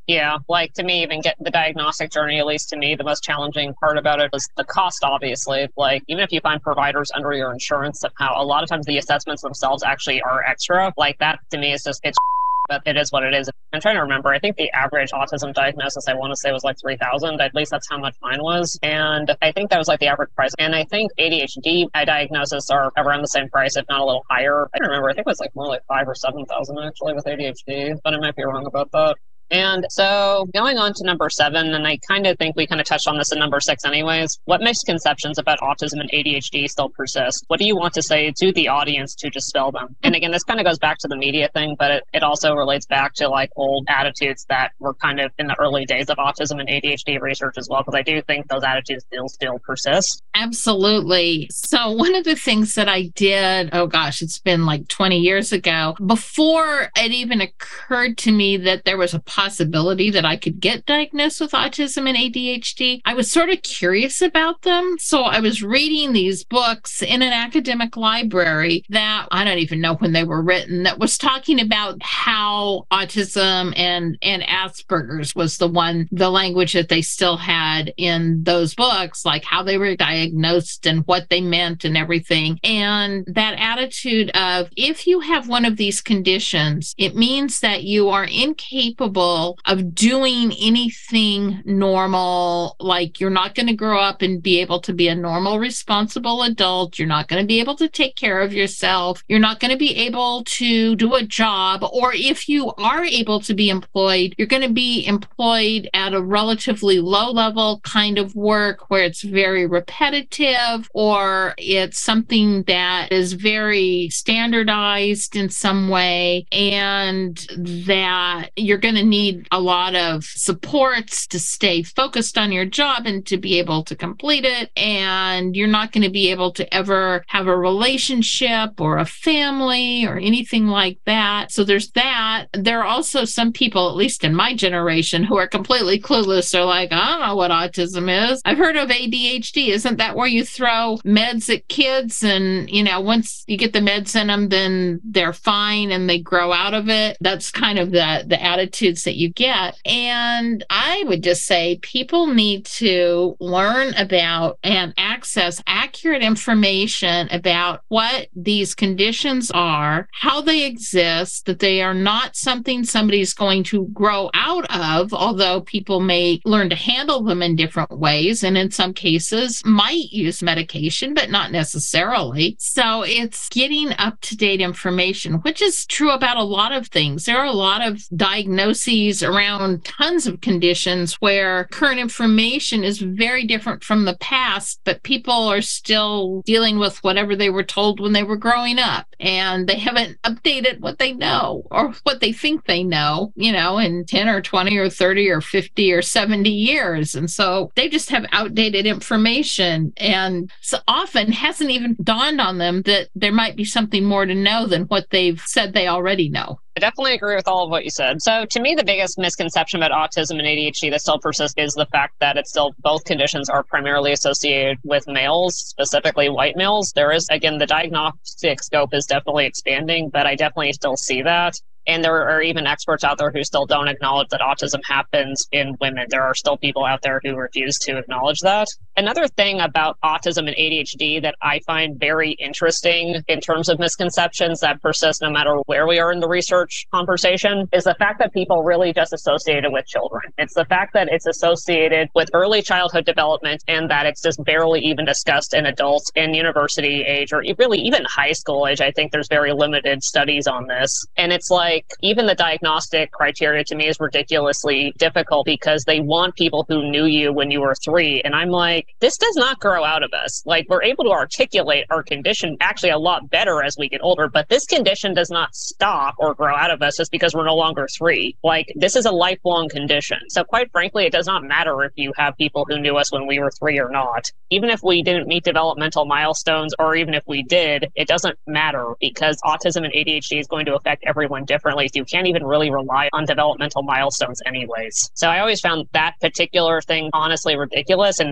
Yeah, like to me, even get the diagnostic journey, at least to me, the most challenging part about it was the cost, obviously. Like, even if you find providers under your insurance, somehow, a lot of times the assessments themselves actually are extra. Like, that to me is just, it's but it is what it is. I'm trying to remember. I think the average autism diagnosis, I want to say, was like $3,000. At least that's how much mine was. And I think that was like the average price. And I think ADHD diagnoses are around the same price, if not a little higher. I don't remember. I think it was like more like $5,000 or $7,000 actually with ADHD, but I might be wrong about that. And so going on to number 7, and I kind of think we kind of touched on this in number 6 anyways, what misconceptions about autism and ADHD still persist? What do you want to say to the audience to dispel them? And again, this kind of goes back to the media thing, but it also relates back to like old attitudes that were kind of in the early days of autism and ADHD research as well, because I do think those attitudes still persist. Absolutely. So one of the things that I did, oh gosh, it's been like 20 years ago, before it even occurred to me that there was a possibility that I could get diagnosed with autism and ADHD, I was sort of curious about them. So I was reading these books in an academic library that I don't even know when they were written, that was talking about how autism and Asperger's was the language that they still had in those books, like how they were diagnosed and what they meant and everything. And that attitude of, if you have one of these conditions, it means that you are incapable of doing anything normal. Like, you're not going to grow up and be able to be a normal, responsible adult. You're not going to be able to take care of yourself. You're not going to be able to do a job. Or if you are able to be employed, you're going to be employed at a relatively low level kind of work where it's very repetitive, or it's something that is very standardized in some way, and that you're going to need a lot of supports to stay focused on your job and to be able to complete it. And you're not going to be able to ever have a relationship or a family or anything like that. So there's that. There are also some people, at least in my generation, who are completely clueless. They're like, I don't know what autism is. I've heard of ADHD. Isn't that where you throw meds at kids? And, once you get the meds in them, then they're fine and they grow out of it. That's kind of the attitudes that you get. And I would just say people need to learn about and access accurate information about what these conditions are, how they exist, that they are not something somebody's going to grow out of, although people may learn to handle them in different ways, and in some cases might use medication, but not necessarily. So it's getting up-to-date information, which is true about a lot of things. There are a lot of diagnoses around tons of conditions where current information is very different from the past, but people are still dealing with whatever they were told when they were growing up, and they haven't updated what they know or what they think they know, in 10 or 20 or 30 or 50 or 70 years. And so they just have outdated information, and so often hasn't even dawned on them that there might be something more to know than what they've said they already know. I definitely agree with all of what you said. So to me, the biggest misconception about autism and ADHD that still persists is the fact that both conditions are primarily associated with males, specifically white males. There is, again, the diagnostic scope is definitely expanding, but I definitely still see that. And there are even experts out there who still don't acknowledge that autism happens in women. There are still people out there who refuse to acknowledge that. Another thing about autism and ADHD that I find very interesting in terms of misconceptions that persist no matter where we are in the research conversation is the fact that people really just associate it with children. It's the fact that it's associated with early childhood development and that it's just barely even discussed in adults in university age or really even high school age. I think there's very limited studies on this. And it's like, even the diagnostic criteria to me is ridiculously difficult because they want people who knew you when you were 3. And I'm like, this does not grow out of us. Like, we're able to articulate our condition actually a lot better as we get older, but this condition does not stop or grow out of us just because we're no longer 3. Like, this is a lifelong condition. So quite frankly, it does not matter if you have people who knew us when we were 3 or not. Even if we didn't meet developmental milestones, or even if we did, it doesn't matter because autism and ADHD is going to affect everyone differently. You can't even really rely on developmental milestones anyways. So I always found that particular thing honestly ridiculous and very inaccurate.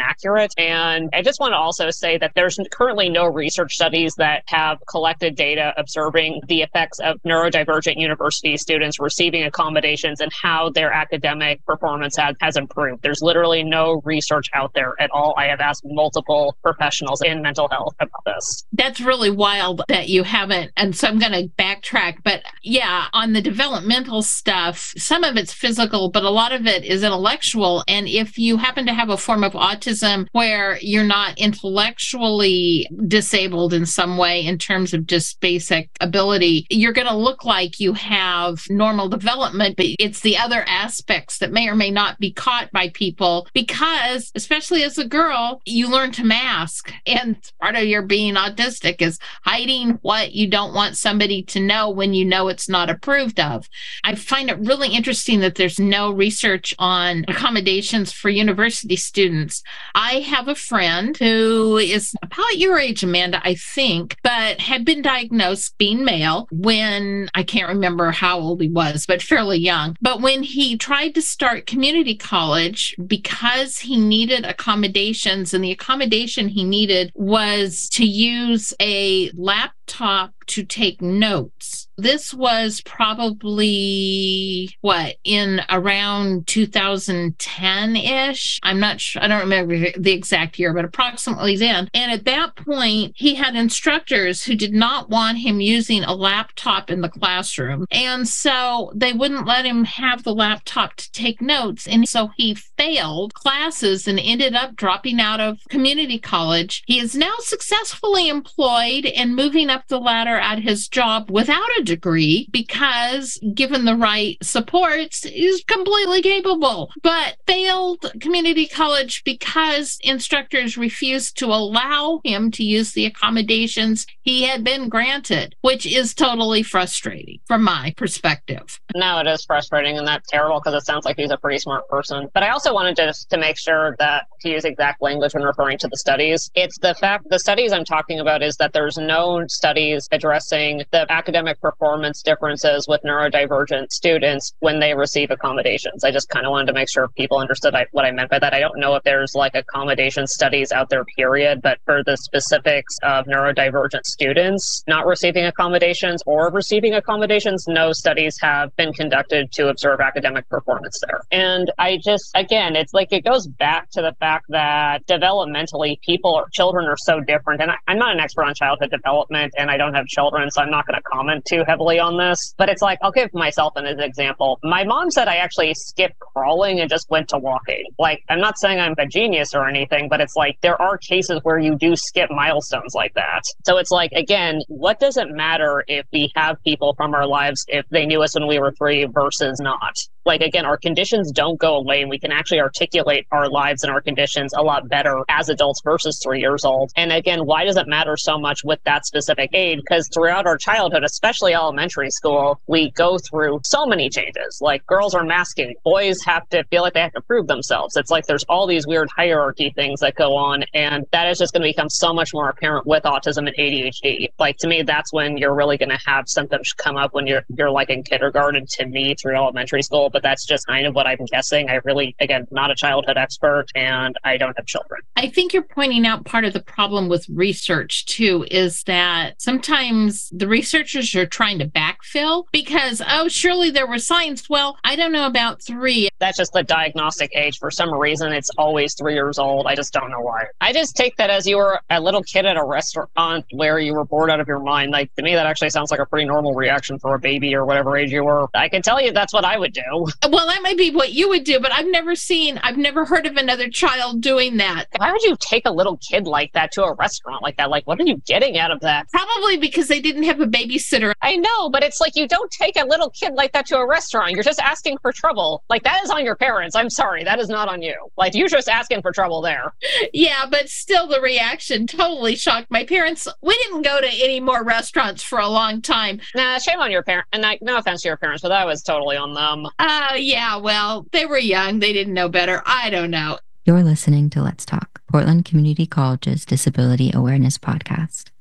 inaccurate. And I just want to also say that there's currently no research studies that have collected data observing the effects of neurodivergent university students receiving accommodations and how their academic performance has improved. There's literally no research out there at all. I have asked multiple professionals in mental health about this. That's really wild that you haven't. And so I'm going to backtrack. But yeah, on the developmental stuff, some of it's physical, but a lot of it is intellectual. And if you happen to have a form of autism where you're not intellectually disabled in some way in terms of just basic ability, you're going to look like you have normal development, but it's the other aspects that may or may not be caught by people because, especially as a girl, you learn to mask. And part of your being autistic is hiding what you don't want somebody to know when you know it's not approved of. I find it really interesting that there's no research on accommodations for university students. I have a friend who is about your age, Amanda, I think, but had been diagnosed being male when, I can't remember how old he was, but fairly young. But when he tried to start community college, because he needed accommodations, and the accommodation he needed was to use a laptop to take notes. This was probably, in around 2010-ish? I'm not sure. I don't remember the exact year, but approximately then. And at that point, he had instructors who did not want him using a laptop in the classroom. And so they wouldn't let him have the laptop to take notes. And so he failed classes and ended up dropping out of community college. He is now successfully employed and moving up the ladder at his job without a degree because, given the right supports, he's completely capable, but failed community college because instructors refused to allow him to use the accommodations he had been granted, which is totally frustrating from my perspective. No, it is frustrating, and that's terrible because it sounds like he's a pretty smart person. But I also wanted to make sure that, to use exact language when referring to the studies, it's the fact the studies I'm talking about is that there's no studies addressing the academic performance differences with neurodivergent students when they receive accommodations. I just kind of wanted to make sure people understood what I meant by that. I don't know if there's like accommodation studies out there, period, but for the specifics of neurodivergent students not receiving accommodations or receiving accommodations, no studies have been conducted to observe academic performance there. And I just, again, it's like it goes back to the fact that developmentally people or children are so different. And I'm not an expert on childhood development and I don't have children, so I'm not going to comment too heavily on this. But it's like, I'll give myself an example. My mom said I actually skipped crawling and just went to walking. Like, I'm not saying I'm a genius or anything, but it's like there are cases where you do skip milestones like that. So it's like, again, what does it matter if we have people from our lives if they knew us when we were 3 versus not? Like, again, our conditions don't go away, and we can actually articulate our lives and our conditions a lot better as adults versus 3 years old. And again, why does it matter so much with that specific age? Because throughout our childhood, especially elementary school, we go through so many changes. Like, girls are masking, boys have to feel like they have to prove themselves. It's like there's all these weird hierarchy things that go on, and that is just going to become so much more apparent with autism and ADHD. Like, to me, that's when you're really going to have symptoms come up when you're like in kindergarten to me through elementary school. But that's just kind of what I'm guessing. I really, again, not a childhood expert, and I don't have children. I think you're pointing out part of the problem with research too, is that sometimes the researchers are trying to backfill because, oh, surely there were signs. Well, I don't know about 3. That's just the diagnostic age. For some reason, it's always 3 years old. I just don't know why. I just take that as you were a little kid at a restaurant where you were bored out of your mind. Like, to me, that actually sounds like a pretty normal reaction for a baby or whatever age you were. I can tell you that's what I would do. Well, that might be what you would do, but I've never heard of another child doing that. Why would you take a little kid like that to a restaurant like that? Like, what are you getting out of that? Probably because they didn't have a babysitter. I know, but it's like you don't take a little kid like that to a restaurant. You're just asking for trouble. Like, that is on your parents. I'm sorry. That is not on you. Like, you're just asking for trouble there. Yeah, but still the reaction totally shocked my parents. We didn't go to any more restaurants for a long time. Nah, shame on your parents. And no offense to your parents, but that was totally on them. Yeah, well, they were young. They didn't know better. I don't know. You're listening to Let's Talk, Portland Community College's Disability Awareness Podcast.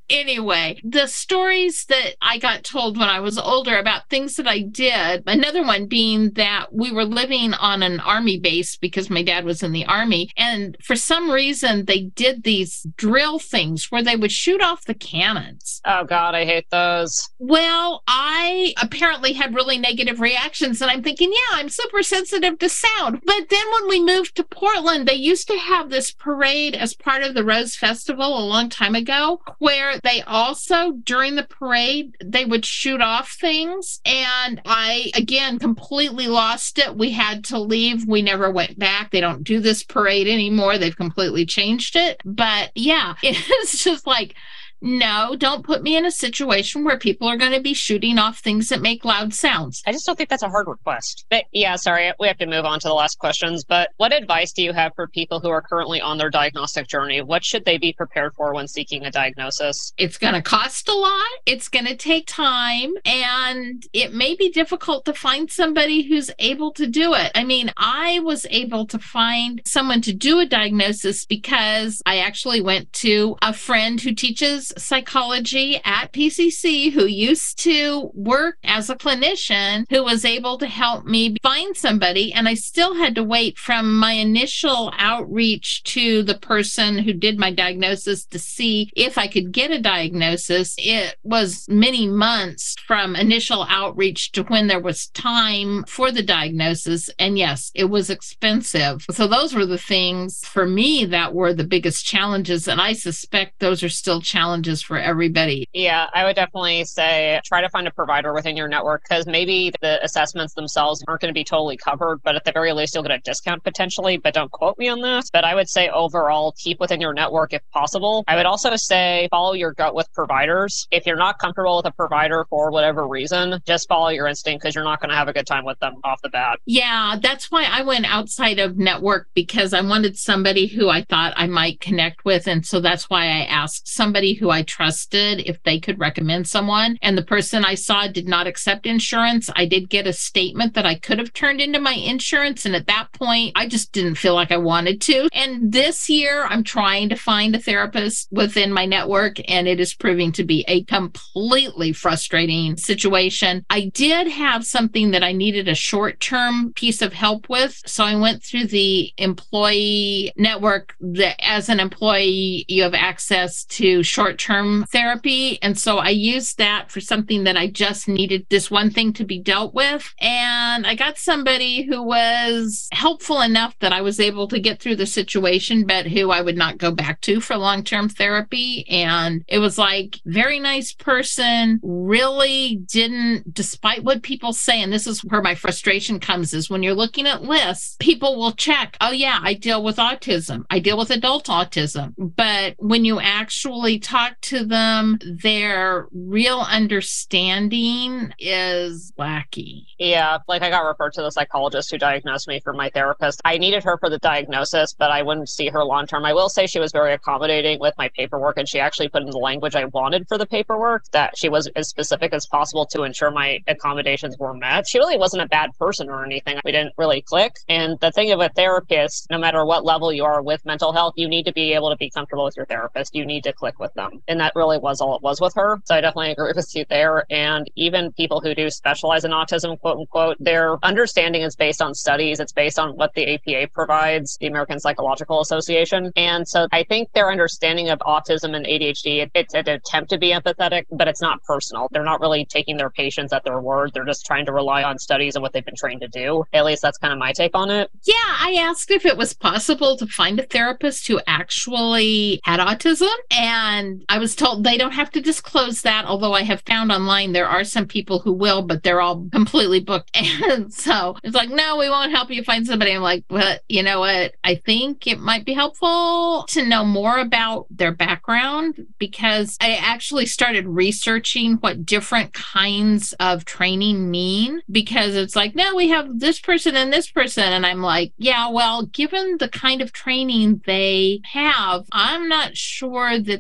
Anyway, the stories that I got told when I was older about things that I did, another one being that we were living on an army base because my dad was in the army. And for some reason, they did these drill things where they would shoot off the cannons. Oh, God, I hate those. Well, I apparently had really negative reactions. And I'm thinking, yeah, I'm super sensitive to sound. But then when we moved to Portland, they used to have this parade as part of the Rose Festival a long time ago, where they also, during the parade, they would shoot off things. And I, again, completely lost it. We had to leave. We never went back. They don't do this parade anymore. They've completely changed it. But yeah, it's just like, no, don't put me in a situation where people are going to be shooting off things that make loud sounds. I just don't think that's a hard request. But yeah, sorry, we have to move on to the last questions. But what advice do you have for people who are currently on their diagnostic journey? What should they be prepared for when seeking a diagnosis? It's going to cost a lot. It's going to take time. And it may be difficult to find somebody who's able to do it. I mean, I was able to find someone to do a diagnosis because I actually went to a friend who teaches psychology at PCC who used to work as a clinician who was able to help me find somebody. And I still had to wait from my initial outreach to the person who did my diagnosis to see if I could get a diagnosis. It was many months from initial outreach to when there was time for the diagnosis. And yes, it was expensive. So those were the things for me that were the biggest challenges. And I suspect those are still challenges for everybody. Yeah, I would definitely say try to find a provider within your network, because maybe the assessments themselves aren't going to be totally covered, but at the very least you'll get a discount potentially, but don't quote me on this. But I would say overall, keep within your network if possible. I would also say follow your gut with providers. If you're not comfortable with a provider for whatever reason, just follow your instinct, because you're not going to have a good time with them off the bat. Yeah, that's why I went outside of network, because I wanted somebody who I thought I might connect with. And so that's why I asked somebody who I trusted if they could recommend someone. And the person I saw did not accept insurance. I did get a statement that I could have turned into my insurance. And at that point, I just didn't feel like I wanted to. And this year, I'm trying to find a therapist within my network, and it is proving to be a completely frustrating situation. I did have something that I needed a short-term piece of help with. So I went through the employee network that as an employee, you have access to short-term therapy. And so I used that for something that I just needed this one thing to be dealt with. And I got somebody who was helpful enough that I was able to get through the situation, but who I would not go back to for long-term therapy. And it was like, very nice person, really didn't, despite what people say, and this is where my frustration comes, is when you're looking at lists, people will check, oh yeah, I deal with autism. I deal with adult autism. But when you actually talk to them, their real understanding is wacky. Yeah, like I got referred to the psychologist who diagnosed me for my therapist. I needed her for the diagnosis, but I wouldn't see her long term. I will say she was very accommodating with my paperwork, and she actually put in the language I wanted for the paperwork, that she was as specific as possible to ensure my accommodations were met. She really wasn't a bad person or anything. We didn't really click. And the thing of a therapist, no matter what level you are with mental health, you need to be able to be comfortable with your therapist. You need to click with them. And that really was all it was with her. So I definitely agree with you there. And even people who do specialize in autism, quote unquote, their understanding is based on studies. It's based on what the APA provides, the American Psychological Association. And so I think their understanding of autism and ADHD, it's an attempt to be empathetic, but it's not personal. They're not really taking their patients at their word. They're just trying to rely on studies and what they've been trained to do. At least that's kind of my take on it. Yeah, I asked if it was possible to find a therapist who actually had autism, and I was told they don't have to disclose that, although I have found online there are some people who will, but they're all completely booked. And so it's like, no, we won't help you find somebody. I'm like, but you know what? I think it might be helpful to know more about their background, because I actually started researching what different kinds of training mean, because it's like, no, we have this person and this person. And I'm like, yeah, well, given the kind of training they have, I'm not sure that they're going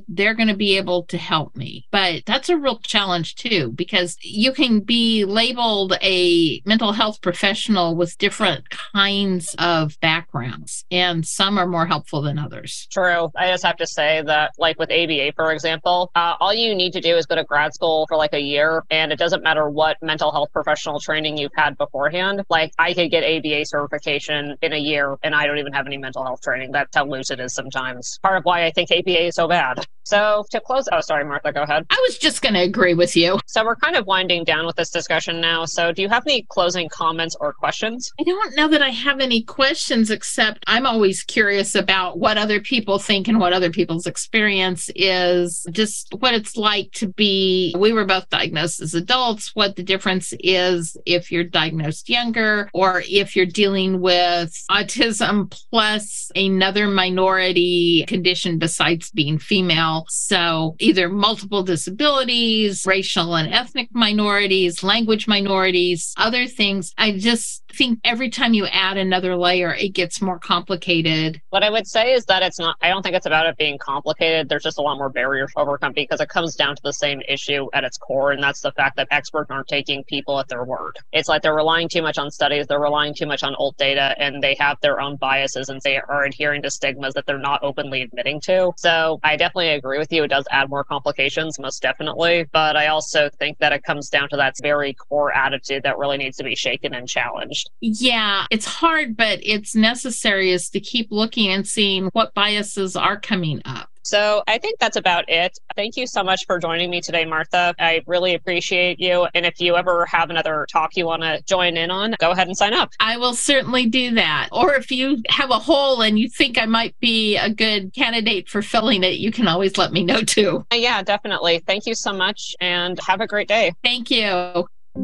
to be able to help me. But that's a real challenge too, because you can be labeled a mental health professional with different kinds of backgrounds, and some are more helpful than others. True. I just have to say that, like with ABA, for example, all you need to do is go to grad school for like a year, and it doesn't matter what mental health professional training you've had beforehand. Like, I could get ABA certification in a year, and I don't even have any mental health training. That's how loose it is sometimes. Part of why I think ABA is so bad. So to close, oh, sorry, Martha, go ahead. I was just going to agree with you. So we're kind of winding down with this discussion now. So do you have any closing comments or questions? I don't know that I have any questions, except I'm always curious about what other people think and what other people's experience is, just what it's like to be, we were both diagnosed as adults, what the difference is if you're diagnosed younger or if you're dealing with autism plus another minority condition besides being female. So either multiple disabilities, racial and ethnic minorities, language minorities, other things. I just think every time you add another layer, it gets more complicated. What I would say is that I don't think it's about it being complicated. There's just a lot more barriers to overcome because it comes down to the same issue at its core, and that's the fact that experts aren't taking people at their word. It's like they're relying too much on studies, they're relying too much on old data, and they have their own biases, and they are adhering to stigmas that they're not openly admitting to. So I definitely agree with you. It does add more complications, most definitely. But I also think that it comes down to that very core attitude that really needs to be shaken and challenged. Yeah, it's hard, but it's necessary is to keep looking and seeing what biases are coming up. So I think that's about it. Thank you so much for joining me today, Martha. I really appreciate you. And if you ever have another talk you want to join in on, go ahead and sign up. I will certainly do that. Or if you have a hole and you think I might be a good candidate for filling it, you can always let me know too. Yeah, definitely. Thank you so much and have a great day. Thank you.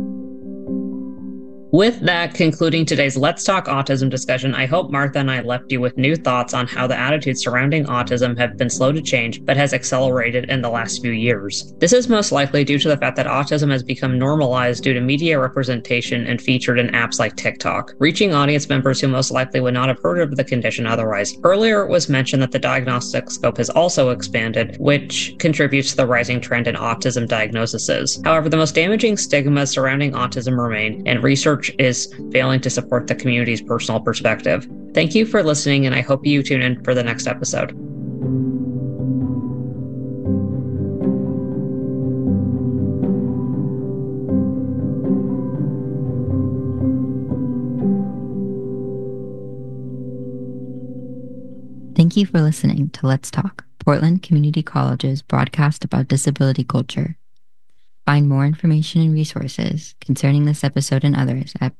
With that, concluding today's Let's Talk Autism discussion, I hope Martha and I left you with new thoughts on how the attitudes surrounding autism have been slow to change, but has accelerated in the last few years. This is most likely due to the fact that autism has become normalized due to media representation and featured in apps like TikTok, reaching audience members who most likely would not have heard of the condition otherwise. Earlier, it was mentioned that the diagnostic scope has also expanded, which contributes to the rising trend in autism diagnoses. However, the most damaging stigmas surrounding autism remain, and research is failing to support the community's personal perspective. Thank you for listening, and I hope you tune in for the next episode. Thank you for listening to Let's Talk, Portland Community College's broadcast about disability culture. Find more information and resources concerning this episode and others at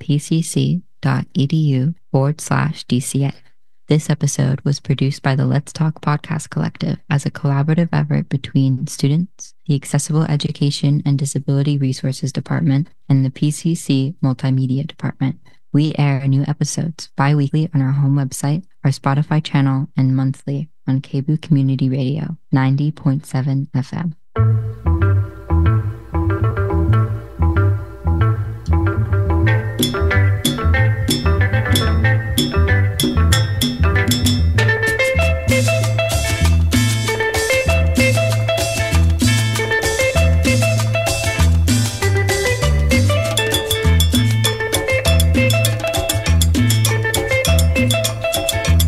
pcc.edu/DCA. This episode was produced by the Let's Talk Podcast Collective as a collaborative effort between students, the Accessible Education and Disability Resources Department, and the PCC Multimedia Department. We air new episodes bi-weekly on our home website, our Spotify channel, and monthly on KBOO Community Radio 90.7 FM.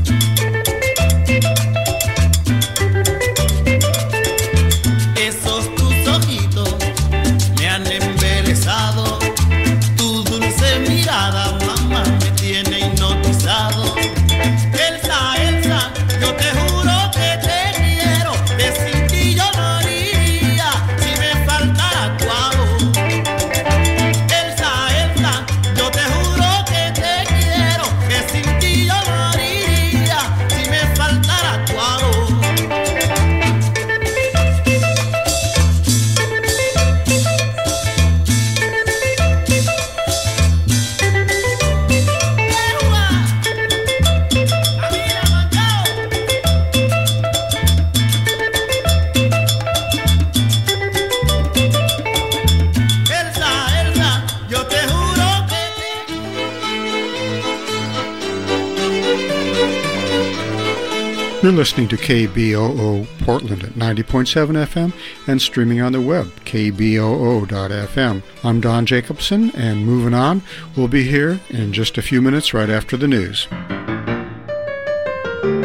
Esos You're listening to KBOO Portland at 90.7 FM and streaming on the web, kboo.fm. I'm Don Jacobson, and moving on, we'll be here in just a few minutes right after the news.